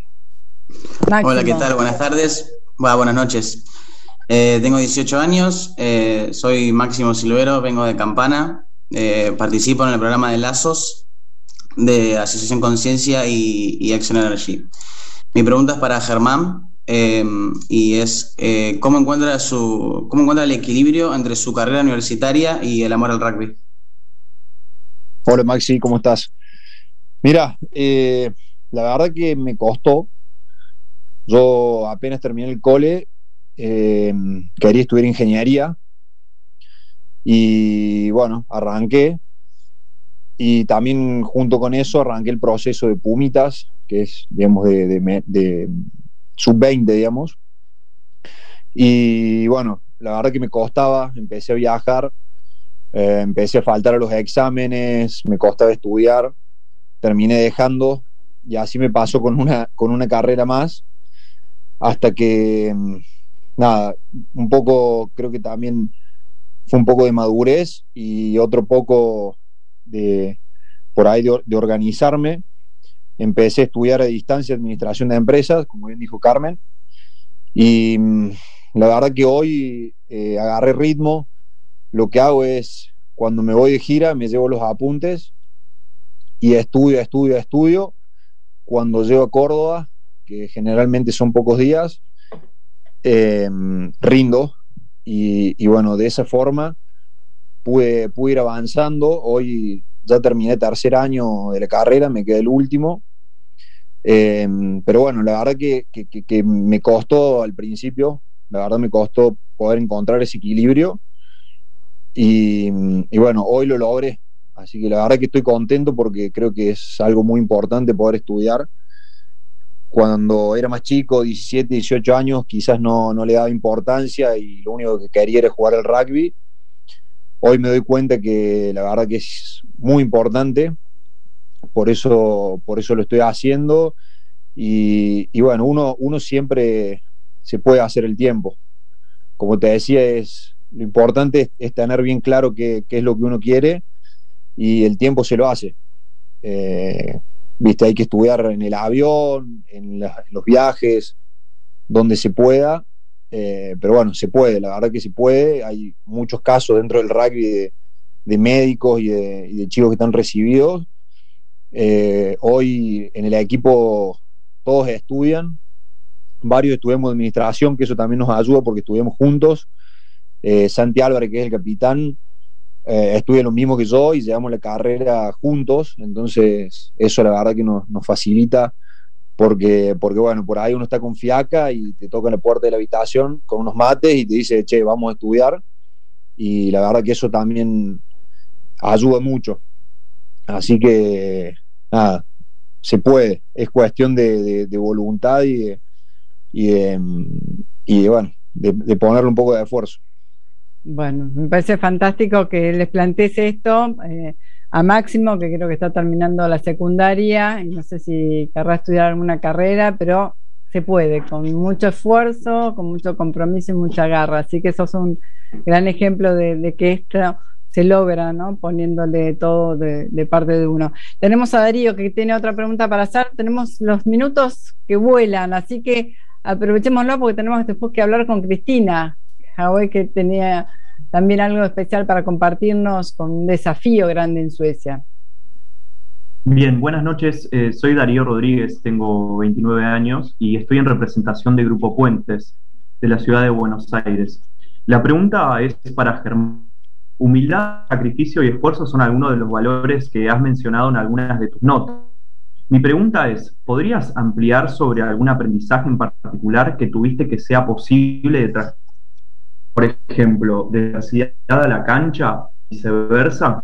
Speaker 4: Máximo.
Speaker 12: Hola, ¿qué tal? Buenas tardes. Bueno, buenas noches. Eh, tengo dieciocho años, eh, soy Máximo Silvero, vengo de Campana, eh, participo en el programa de Lazos de Asociación Conciencia y, y Action Energy. Mi pregunta es para Germán. Eh, y es eh, ¿cómo encuentra su cómo encuentra el equilibrio entre su carrera universitaria y el amor al rugby?
Speaker 7: Hola Maxi, ¿cómo estás? Mira, eh, la verdad que me costó. Yo apenas terminé el cole, eh, quería estudiar ingeniería y bueno, arranqué, y también junto con eso arranqué el proceso de Pumitas, que es, digamos, de, de, de sub veinte, digamos. Y bueno, la verdad que me costaba, empecé a viajar Eh, empecé a faltar a los exámenes, me costaba estudiar, terminé dejando y así me pasó con una, con una carrera más, hasta que, nada, un poco, creo que también fue un poco de madurez y otro poco de, por ahí, de, de organizarme. Empecé a estudiar a distancia administración de empresas, como bien dijo Carmen, y la verdad que hoy eh, agarré ritmo. Lo que hago es, cuando me voy de gira, me llevo los apuntes y estudio, estudio, estudio. Cuando llego a Córdoba, que generalmente son pocos días, eh, rindo y, y bueno, de esa forma pude, pude ir avanzando. Hoy ya terminé tercer año de la carrera, me quedé el último. Eh, pero bueno, la verdad que, que, que, que me costó al principio, la verdad me costó poder encontrar ese equilibrio y, y bueno, hoy lo logré, así que la verdad que estoy contento porque creo que es algo muy importante poder estudiar. Cuando era más chico, diecisiete, dieciocho años, quizás no, no le daba importancia y lo único que quería era jugar al rugby. Hoy me doy cuenta que la verdad que es muy importante. Por eso, por eso lo estoy haciendo y, y bueno, uno, uno siempre se puede hacer el tiempo. Como te decía, es, lo importante es, es tener bien claro qué, qué es lo que uno quiere y el tiempo se lo hace. Eh, Viste, hay que estudiar en el avión, en, la, en los viajes, donde se pueda, eh, pero bueno, se puede, la verdad que se puede. Hay muchos casos dentro del rugby de, de médicos y de, y de chicos que están recibidos. Eh, hoy en el equipo todos estudian, varios estudiamos administración, que eso también nos ayuda porque estudiamos juntos. eh, Santi Álvarez, que es el capitán, eh, estudia lo mismo que yo y llevamos la carrera juntos, entonces eso la verdad que nos, nos facilita porque, porque bueno, por ahí uno está con fiaca y te toca en la puerta de la habitación con unos mates y te dice, che, vamos a estudiar, y la verdad que eso también ayuda mucho. Así que, nada, se puede. Es cuestión de, de, de voluntad y de, y de, y de bueno, de, de ponerle un poco de esfuerzo.
Speaker 4: Bueno, me parece fantástico que les plantees esto eh, a Máximo, que creo que está terminando la secundaria y no sé si querrá estudiar alguna carrera, pero se puede, con mucho esfuerzo, con mucho compromiso y mucha garra. Así que sos un gran ejemplo de, de que esto se logra, ¿no? Poniéndole todo de, de parte de uno. Tenemos a Darío que tiene otra pregunta para hacer. Tenemos los minutos que vuelan, así que aprovechémoslo porque tenemos después que hablar con Cristina Hawey, que tenía también algo especial para compartirnos con un desafío grande en Suecia.
Speaker 13: Bien, buenas noches. Eh, soy Darío Rodríguez, tengo veintinueve años y estoy en representación de Grupo Puentes de la ciudad de Buenos Aires. La pregunta es para Germán. Humildad, sacrificio y esfuerzo son algunos de los valores que has mencionado en algunas de tus notas. Mi pregunta es, ¿podrías ampliar sobre algún aprendizaje en particular que tuviste que sea posible de trasladar, por ejemplo, de la ciudad a la cancha y viceversa?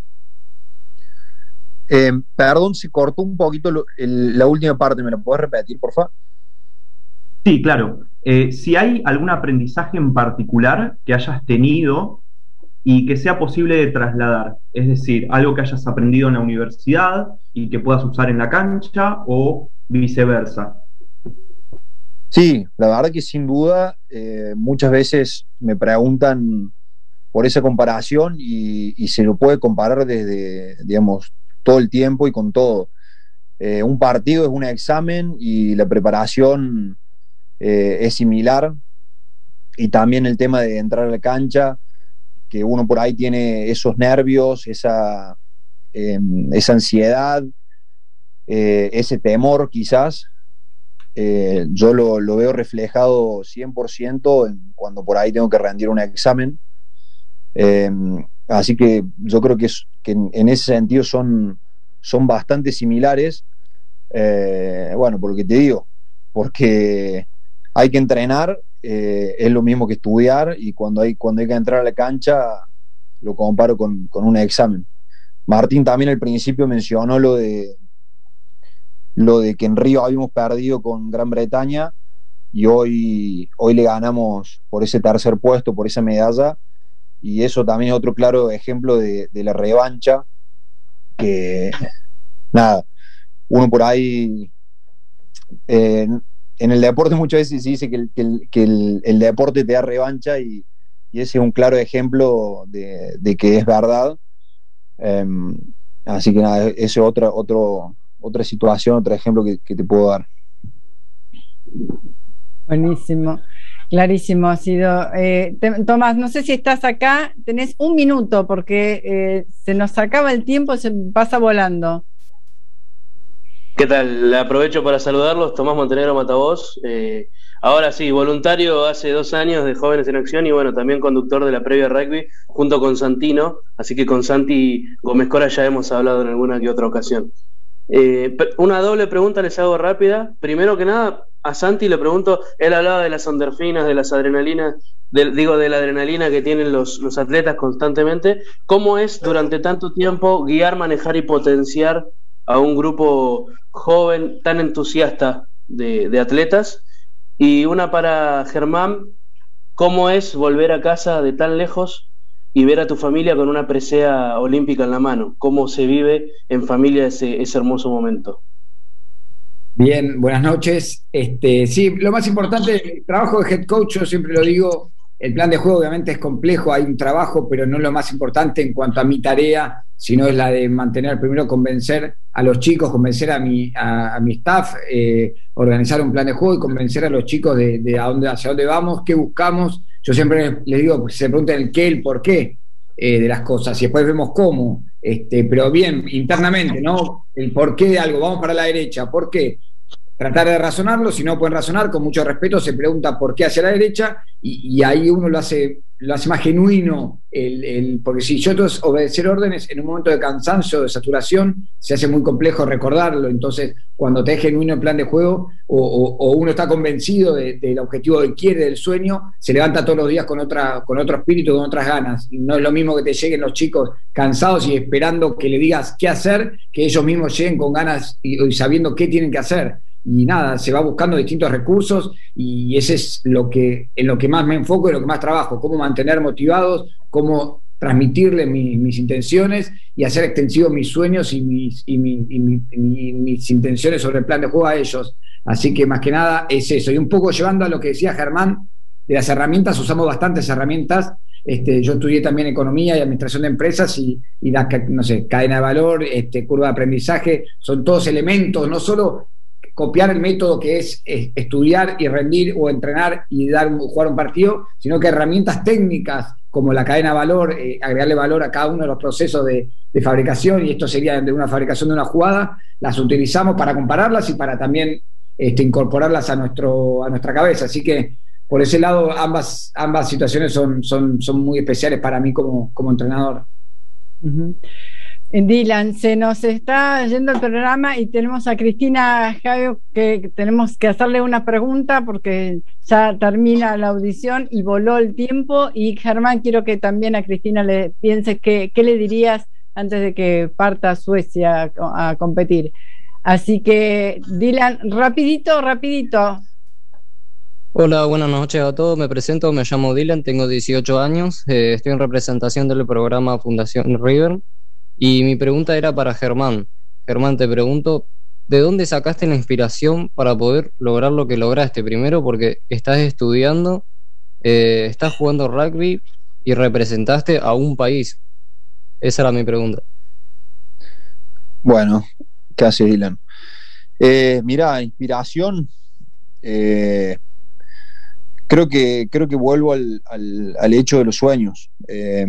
Speaker 7: Eh, perdón, se cortó un poquito lo, el, la última parte, ¿me lo puedes repetir, por favor?
Speaker 13: Sí, claro. Eh, si hay algún aprendizaje en particular que hayas tenido y que sea posible de trasladar, es decir, algo que hayas aprendido en la universidad y que puedas usar en la cancha o viceversa.
Speaker 7: Sí, la verdad que sin duda eh, muchas veces me preguntan por esa comparación y, y se lo puede comparar desde, digamos, todo el tiempo y con todo. Eh, un partido es un examen y la preparación eh, es similar, y también el tema de entrar a la cancha, que uno por ahí tiene esos nervios, esa, eh, esa ansiedad, eh, ese temor quizás, eh, yo lo, lo veo reflejado cien por ciento en cuando por ahí tengo que rendir un examen. Eh, así que yo creo que, es, que en, en ese sentido son, son bastante similares. Eh, bueno, por lo que te digo, porque hay que entrenar, eh, es lo mismo que estudiar, y cuando hay, cuando hay que entrar a la cancha lo comparo con, con un examen. Martín también al principio mencionó lo de lo de que en Río habíamos perdido con Gran Bretaña y hoy, hoy le ganamos por ese tercer puesto, por esa medalla, y eso también es otro claro ejemplo de, de la revancha, que nada, uno por ahí eh, en el deporte muchas veces se dice que el, que el, que el, el deporte te da revancha, y, y ese es un claro ejemplo de, de que es verdad. Eh, así que nada, esa es otra, otro, otra situación, otro ejemplo que, que te puedo dar.
Speaker 4: Buenísimo, clarísimo ha sido. Eh, te, Tomás, no sé si estás acá, tenés un minuto porque eh, se nos acaba el tiempo, se pasa volando.
Speaker 14: ¿Qué tal? Le aprovecho para saludarlos, Tomás Montenegro Matavoz. Eh, ahora sí, voluntario hace dos años de Jóvenes en Acción y bueno, también conductor de la previa rugby junto con Santino, así que con Santi Gómez Cora ya hemos hablado en alguna que otra ocasión. Eh, una doble pregunta les hago rápida. Primero que nada, a Santi le pregunto, él hablaba de las endorfinas, de las adrenalinas, de, digo de la adrenalina que tienen los, los atletas constantemente. ¿Cómo es durante tanto tiempo guiar, manejar y potenciar a un grupo joven tan entusiasta de, de atletas? Y una para Germán, ¿cómo es volver a casa de tan lejos y ver a tu familia con una presea olímpica en la mano? ¿Cómo se vive en familia ese, ese hermoso momento?
Speaker 6: Bien, buenas noches. Este, sí, lo más importante, el trabajo de head coach, yo siempre lo digo, el plan de juego obviamente es complejo, hay un trabajo, pero no es lo más importante en cuanto a mi tarea, sino es la de mantener, primero convencer a los chicos, convencer a mi, a, a mi staff, eh, organizar un plan de juego y convencer a los chicos de, de a dónde, hacia dónde vamos, qué buscamos. Yo siempre les digo, pues, se preguntan el qué, el por qué eh, de las cosas, y después vemos cómo, este, pero bien, internamente, ¿no? El por qué de algo, vamos para la derecha, ¿por qué? Tratar de razonarlo, si no pueden razonar, con mucho respeto se pregunta por qué hacia la derecha, y, y ahí uno lo hace, lo hace más genuino, el, el, porque si yo tengo que obedecer órdenes, en un momento de cansancio, de saturación, se hace muy complejo recordarlo. Entonces, cuando te es genuino el plan de juego, o, o, o uno está convencido de, del objetivo que quiere, del sueño, se levanta todos los días con, otra, con otro espíritu, con otras ganas. Y no es lo mismo que te lleguen los chicos cansados y esperando que le digas qué hacer, que ellos mismos lleguen con ganas y, y sabiendo qué tienen que hacer. Y nada, se va buscando distintos recursos, y ese es lo que, en lo que más me enfoco y en lo que más trabajo, cómo mantener motivados, cómo transmitirles mi, mis intenciones y hacer extensivos mis sueños y, mis, y, mi, y, mi, y mi, mis intenciones sobre el plan de juego a ellos. Así que más que nada es eso, y un poco llevando a lo que decía Germán, de las herramientas, usamos bastantes herramientas. Este, yo estudié también economía y administración de empresas, y, y la, no sé, cadena de valor, este, curva de aprendizaje, son todos elementos, no solo copiar el método que es, es estudiar y rendir o entrenar y dar jugar un partido, sino que herramientas técnicas como la cadena de valor, eh, agregarle valor a cada uno de los procesos de, de fabricación, y esto sería de una fabricación de una jugada, las utilizamos para compararlas y para también este, incorporarlas a, nuestro, a nuestra cabeza. Así que por ese lado ambas, ambas situaciones son, son, son muy especiales para mí como, como entrenador.
Speaker 4: Uh-huh. Dylan, se nos está yendo el programa y tenemos a Cristina Jaio, que tenemos que hacerle una pregunta porque ya termina la audición y voló el tiempo. Y Germán, quiero que también a Cristina le pienses qué, qué le dirías antes de que parta a Suecia a, a competir. Así que, Dylan, rapidito, rapidito.
Speaker 15: Hola, buenas noches a todos. Me presento, me llamo Dylan, tengo dieciocho años, eh, estoy en representación del programa Fundación River. Y mi pregunta era para Germán. Germán, te pregunto, ¿de dónde sacaste la inspiración para poder lograr lo que lograste? Primero porque estás estudiando, eh, estás jugando rugby y representaste a un país. Esa era mi pregunta.
Speaker 7: Bueno, ¿qué hace Dylan? Eh, mirá, inspiración, eh, creo que creo que vuelvo al, al, al hecho de los sueños. Eh,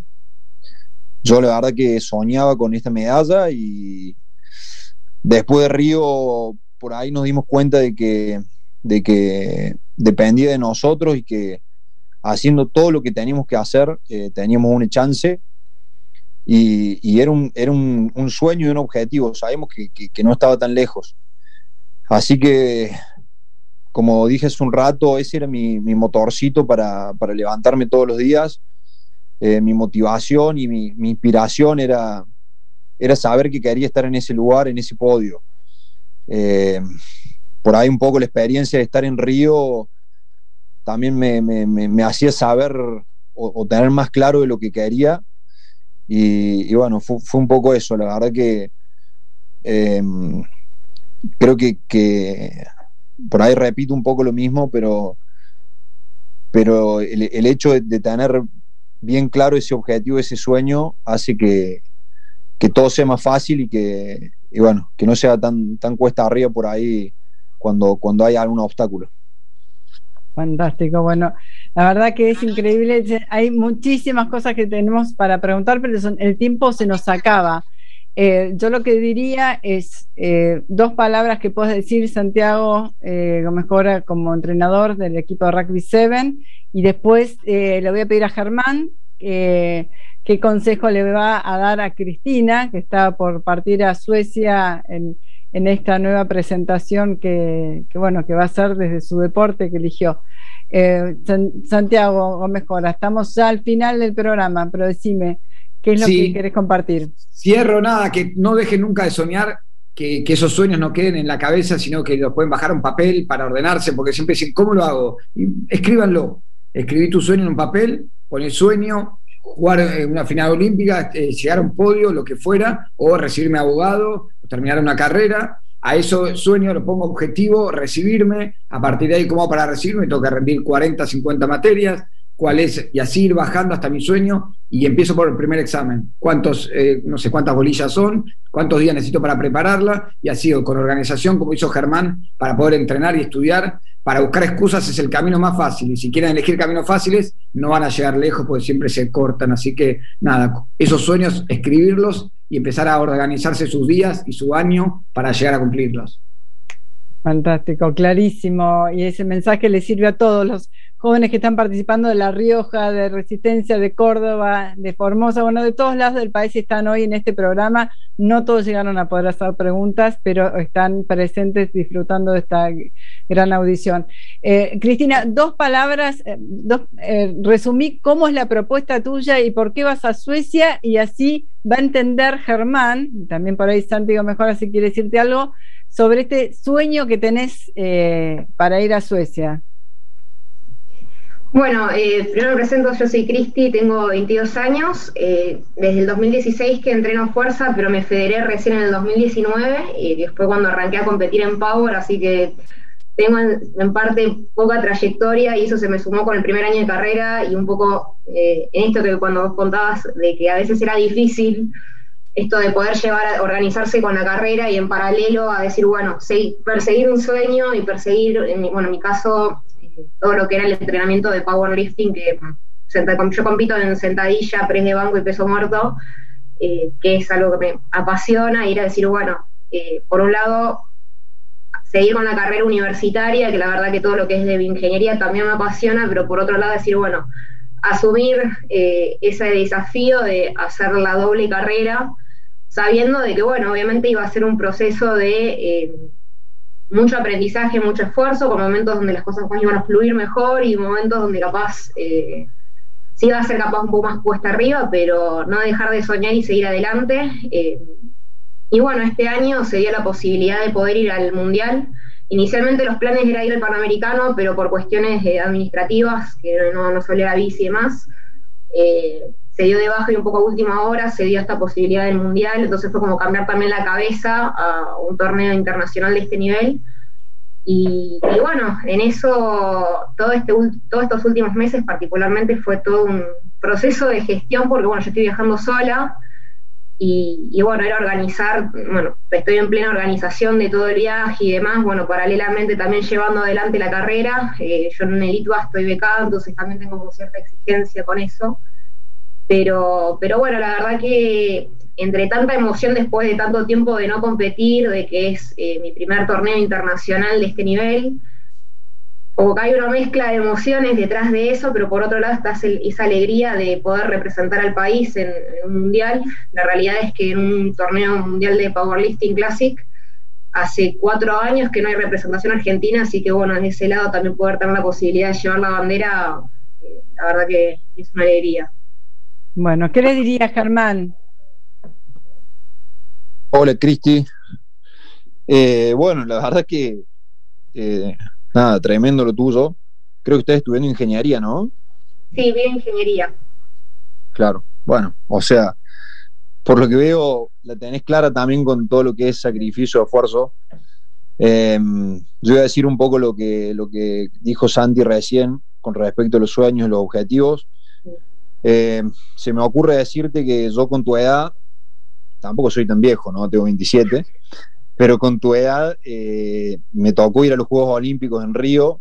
Speaker 7: Yo la verdad que soñaba con esta medalla, y después de Río por ahí nos dimos cuenta de que, de que dependía de nosotros, y que haciendo todo lo que teníamos que hacer eh, teníamos una chance, y, y era, un, era un, un sueño y un objetivo. Sabemos que, que, que no estaba tan lejos. Así que, como dije hace un rato, ese era mi, mi motorcito para, para levantarme todos los días. Eh, mi motivación y mi, mi inspiración era, era saber que quería estar en ese lugar, en ese podio. Eh, por ahí un poco la experiencia de estar en Río también me, me, me, me hacía saber o, o tener más claro de lo que quería. Y, y bueno, fue, fue un poco eso, la verdad que eh, creo que, que por ahí repito un poco lo mismo, pero, pero el, el hecho de, de tener bien claro ese objetivo, ese sueño, hace que, que todo sea más fácil y que, y bueno, que no sea tan, tan cuesta arriba por ahí cuando, cuando hay algún obstáculo.
Speaker 4: Fantástico, bueno, la verdad que es increíble, hay muchísimas cosas que tenemos para preguntar, pero son, el tiempo se nos acaba. Eh, yo lo que diría es eh, dos palabras que puedes decir, Santiago eh, Gómez Cora, como entrenador del equipo de Rugby siete, y después eh, le voy a pedir a Germán eh, qué consejo le va a dar a Cristina, que está por partir a Suecia en en esta nueva presentación que, que bueno que va a ser desde su deporte que eligió. Eh, San, Santiago Gómez Cora, estamos ya al final del programa, pero decime, ¿qué es lo sí. que querés compartir?
Speaker 6: Cierro nada, que no dejen nunca de soñar, que, que esos sueños no queden en la cabeza, sino que los pueden bajar a un papel para ordenarse, porque siempre dicen, ¿cómo lo hago? Y escríbanlo, escribí tu sueño en un papel, pon el sueño, jugar en una final olímpica, eh, llegar a un podio, lo que fuera, o recibirme abogado, o terminar una carrera. A eso sueño, lo pongo objetivo, recibirme. A partir de ahí, ¿cómo para recibirme? Tengo que rendir cuarenta, cincuenta materias, cuál es, y así ir bajando hasta mi sueño, y empiezo por el primer examen. ¿Cuántos, eh, no sé cuántas bolillas son? ¿Cuántos días necesito para prepararla? Y así, con organización, como hizo Germán, para poder entrenar y estudiar. Para buscar excusas es el camino más fácil, y si quieren elegir caminos fáciles no van a llegar lejos porque siempre se cortan. Así que nada, esos sueños, escribirlos y empezar a organizarse sus días y su año para llegar a cumplirlos.
Speaker 4: Fantástico, clarísimo, y ese mensaje le sirve a todos los jóvenes que están participando de La Rioja, de Resistencia, de Córdoba, de Formosa, bueno, de todos lados del país están hoy en este programa. No todos llegaron a poder hacer preguntas, pero están presentes disfrutando de esta gran audición. Eh, Cristina, dos palabras, eh, dos, eh, resumí cómo es la propuesta tuya y por qué vas a Suecia, y así va a entender Germán, también por ahí Santiago mejor si quiere decirte algo, sobre este sueño que tenés eh, para ir a Suecia.
Speaker 16: Bueno, eh, primero me presento, yo soy Cristi, tengo veintidós años, eh, desde el dos mil dieciséis que entreno fuerza, pero me federé recién en el dos mil diecinueve, y después cuando arranqué a competir en Power, así que tengo en, en parte poca trayectoria, y eso se me sumó con el primer año de carrera, y un poco eh, en esto que cuando vos contabas de que a veces era difícil esto de poder llevar a organizarse con la carrera y en paralelo a decir, bueno, seguir, perseguir un sueño y perseguir, en, bueno, en mi caso, todo lo que era el entrenamiento de powerlifting, que yo compito en sentadilla, press de banco y peso muerto, eh, que es algo que me apasiona, ir a decir, bueno, eh, por un lado, seguir con la carrera universitaria, que la verdad que todo lo que es de bioingeniería también me apasiona, pero por otro lado decir, bueno, asumir eh, ese desafío de hacer la doble carrera, sabiendo de que, bueno, obviamente iba a ser un proceso de eh, mucho aprendizaje, mucho esfuerzo, con momentos donde las cosas iban a fluir mejor y momentos donde capaz eh, sí iba a ser capaz un poco más cuesta arriba, pero no dejar de soñar y seguir adelante. Eh, y bueno, este año se dio la posibilidad de poder ir al Mundial. Inicialmente los planes era ir al Panamericano, pero por cuestiones eh, administrativas, que no, no solía la bici y demás, eh, se dio de baja y un poco a última hora se dio esta posibilidad del Mundial, entonces fue como cambiar también la cabeza a un torneo internacional de este nivel. Y, y bueno, en eso, todo este, todos estos últimos meses particularmente fue todo un proceso de gestión, porque bueno, yo estoy viajando sola, y, y bueno, era organizar, bueno, estoy en plena organización de todo el viaje y demás, bueno, paralelamente también llevando adelante la carrera. Eh, yo en el I T B A estoy becada, entonces también tengo como cierta exigencia con eso. Pero, pero bueno, la verdad que entre tanta emoción después de tanto tiempo de no competir, de que es eh, mi primer torneo internacional de este nivel, como que hay una mezcla de emociones detrás de eso, pero por otro lado está esa alegría de poder representar al país en, en un mundial. La realidad es que en un torneo mundial de Powerlifting Classic hace cuatro años que no hay representación argentina, así que bueno, en ese lado también poder tener la posibilidad de llevar la bandera, eh, la verdad que es una alegría.
Speaker 4: Bueno, ¿qué le diría Germán?
Speaker 7: Hola, Cristi. Eh, bueno, la verdad que eh, nada, tremendo lo tuyo. Creo que estás estudiando ingeniería, ¿no?
Speaker 16: Sí, bioingeniería.
Speaker 7: Claro, bueno, o sea, por lo que veo, la tenés clara también con todo lo que es sacrificio, esfuerzo. Eh, yo voy a decir un poco lo que, lo que dijo Santi recién con respecto a los sueños y los objetivos. Eh, se me ocurre decirte que yo con tu edad, tampoco soy tan viejo, ¿no? Tengo veintisiete, pero con tu edad eh, me tocó ir a los Juegos Olímpicos en Río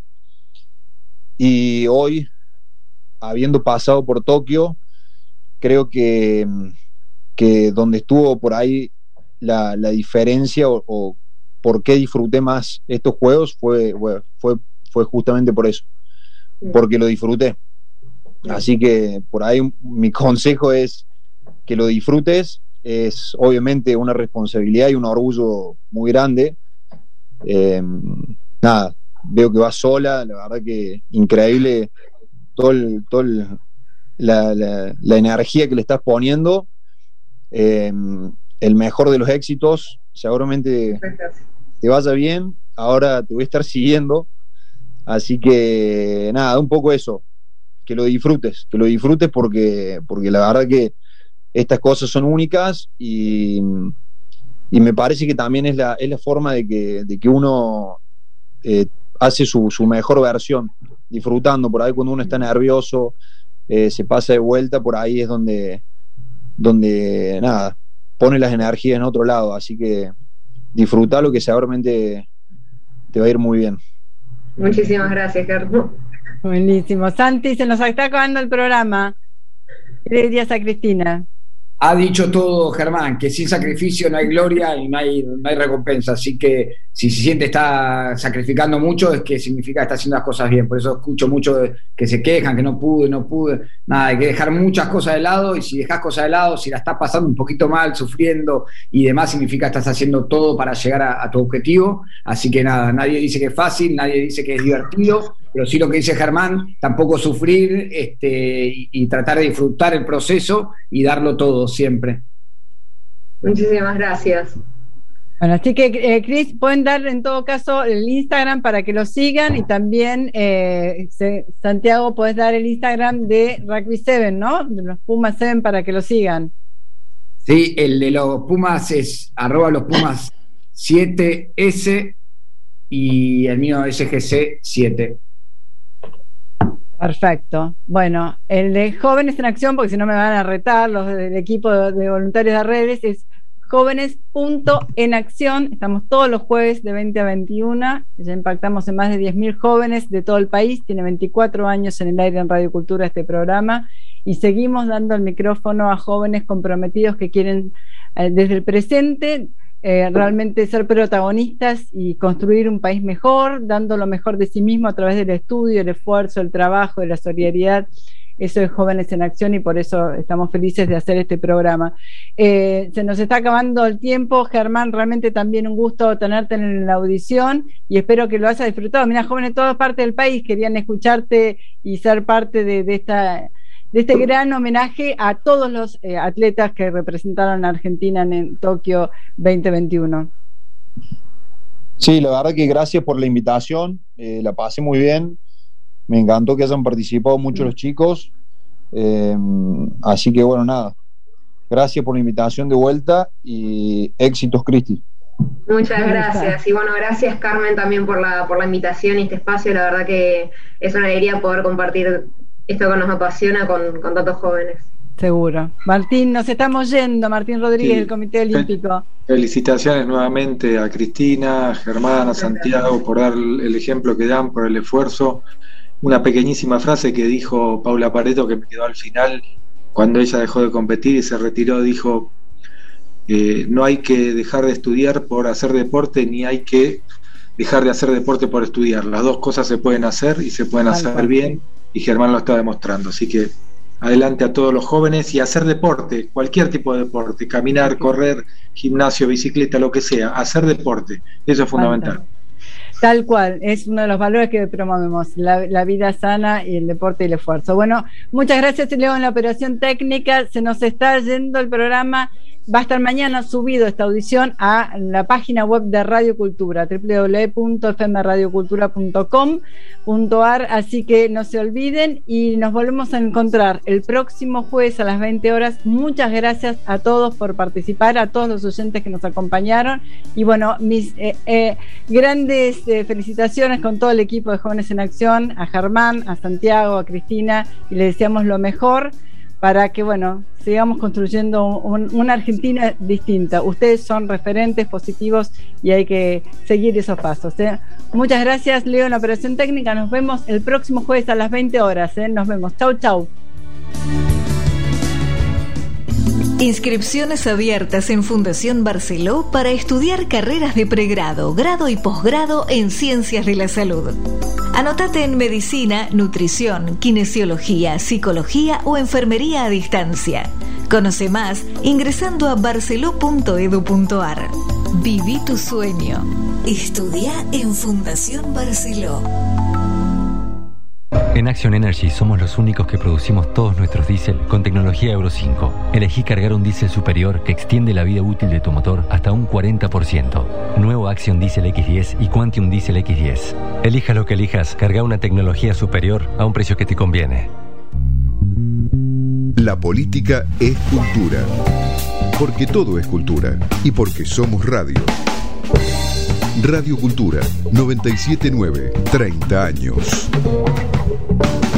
Speaker 7: y hoy, habiendo pasado por Tokio, creo que, que donde estuvo por ahí la, la diferencia o, o por qué disfruté más estos juegos fue, fue, fue justamente por eso, porque lo disfruté. Así que por ahí mi consejo es que lo disfrutes. Es obviamente una responsabilidad y un orgullo muy grande. Eh, nada, veo que vas sola, la verdad que increíble todo el, todo el, la, la, la energía que le estás poniendo. Eh, el mejor de los éxitos, seguramente te vaya bien. Ahora te voy a estar siguiendo, así que nada, un poco eso, que lo disfrutes, que lo disfrutes porque, porque la verdad que estas cosas son únicas y, y me parece que también es la, es la forma de que, de que uno eh, hace su, su mejor versión, disfrutando. Por ahí cuando uno está nervioso, eh, se pasa de vuelta, por ahí es donde, donde nada, pone las energías en otro lado, así que disfrutalo que seguramente te va a ir muy bien.
Speaker 16: Muchísimas gracias, Carlos.
Speaker 4: Buenísimo. Santi, se nos está acabando el programa. ¿Qué le dirías a Cristina?
Speaker 6: Ha dicho todo Germán, que sin sacrificio no hay gloria y no hay, no hay recompensa, así que si se siente está sacrificando mucho es que significa que está haciendo las cosas bien. Por eso escucho mucho que se quejan, que no pude, no pude, nada, hay que dejar muchas cosas de lado, y si dejas cosas de lado, si la estás pasando un poquito mal, sufriendo y demás, significa que estás haciendo todo para llegar a, a tu objetivo. Así que nada, nadie dice que es fácil, nadie dice que es divertido, pero sí lo que dice Germán, tampoco sufrir este, y, y tratar de disfrutar el proceso y darlo todo siempre.
Speaker 16: Muchísimas gracias.
Speaker 4: Bueno, así que eh, Cris, pueden dar en todo caso el Instagram para que lo sigan, y también eh, se, Santiago, puedes dar el Instagram de Rugby siete, ¿no? De los Pumas siete, para que lo sigan.
Speaker 6: Sí, el de los Pumas es arroba los Pumas siete ese y el mío es S G C siete.
Speaker 4: Perfecto. Bueno, el de Jóvenes en Acción, porque si no me van a retar los del equipo de voluntarios de redes, es jóvenes punto en acción. Estamos todos los jueves de veinte a veintiuno. Ya impactamos en más de diez mil jóvenes de todo el país. Tiene veinticuatro años en el aire en Radio Cultura este programa, y seguimos dando el micrófono a jóvenes comprometidos que quieren eh, desde el presente Eh, realmente ser protagonistas y construir un país mejor, dando lo mejor de sí mismo a través del estudio, el esfuerzo, el trabajo, de la solidaridad. Eso es Jóvenes en Acción, y por eso estamos felices de hacer este programa. Eh, se nos está acabando el tiempo. Germán, realmente también un gusto tenerte en la audición y espero que lo hayas disfrutado. Mira, jóvenes de toda parte del país querían escucharte y ser parte de, de esta... de este gran homenaje a todos los eh, atletas que representaron a Argentina en, en Tokio veinte veintiuno.
Speaker 7: Sí, la verdad que gracias por la invitación, eh, la pasé muy bien, me encantó que hayan participado mucho los chicos, eh, así que bueno, nada, gracias por la invitación de vuelta y éxitos, Cristi.
Speaker 16: Muchas gracias, y bueno, gracias Carmen también por la, por la invitación y este espacio. La verdad que es una alegría poder compartir esto que nos apasiona con, con tantos jóvenes.
Speaker 4: Seguro. Martín, nos estamos yendo. Martín Rodríguez, sí, del Comité Olímpico.
Speaker 5: Felicitaciones nuevamente a Cristina, a Germán, a Santiago por dar el ejemplo que dan, por el esfuerzo. Una pequeñísima frase que dijo Paula Pareto que me quedó al final, cuando ella dejó de competir y se retiró, dijo: eh, no hay que dejar de estudiar por hacer deporte, ni hay que dejar de hacer deporte por estudiar. Las dos cosas se pueden hacer y se pueden hacer bien, y Germán lo está demostrando. Así que adelante a todos los jóvenes y hacer deporte, cualquier tipo de deporte, caminar, correr, gimnasio, bicicleta, lo que sea, hacer deporte, eso es fundamental.
Speaker 4: Tal cual, es uno de los valores que promovemos, la, la vida sana y el deporte y el esfuerzo. Bueno, muchas gracias, Leo, en la operación técnica. Se nos está yendo el programa. va a estar mañana subido esta audición a la página web de Radio Cultura, doble u doble u doble u punto f m radio cultura punto com punto a r, así que no se olviden y nos volvemos a encontrar el próximo jueves a las veinte horas. Muchas gracias a todos por participar, a todos los oyentes que nos acompañaron y bueno, mis eh, eh, grandes eh, felicitaciones con todo el equipo de Jóvenes en Acción, a Germán, a Santiago, a Cristina, y les deseamos lo mejor para que, bueno, sigamos construyendo un, una Argentina distinta. Ustedes son referentes positivos y hay que seguir esos pasos, ¿eh? Muchas gracias, Leo, en la operación técnica. Nos vemos el próximo jueves a las veinte horas, ¿eh? Nos vemos. Chau, chau.
Speaker 3: Inscripciones abiertas en Fundación Barceló para estudiar carreras de pregrado, grado y posgrado en Ciencias de la Salud. Anótate en Medicina, Nutrición, Kinesiología, Psicología o Enfermería a distancia. Conoce más ingresando a barceló punto edu punto a r. Viví tu sueño. Estudia en Fundación Barceló.
Speaker 2: En Action Energy somos los únicos que producimos todos nuestros diésel con tecnología Euro cinco. Elegí cargar un diésel superior que extiende la vida útil de tu motor hasta un cuarenta por ciento. Nuevo Action Diesel equis diez y Quantium Diesel equis diez. Elijas lo que elijas, carga una tecnología superior a un precio que te conviene.
Speaker 1: La política es cultura. Porque todo es cultura. Y porque somos radio. Radio Cultura, noventa y siete punto nueve, treinta años.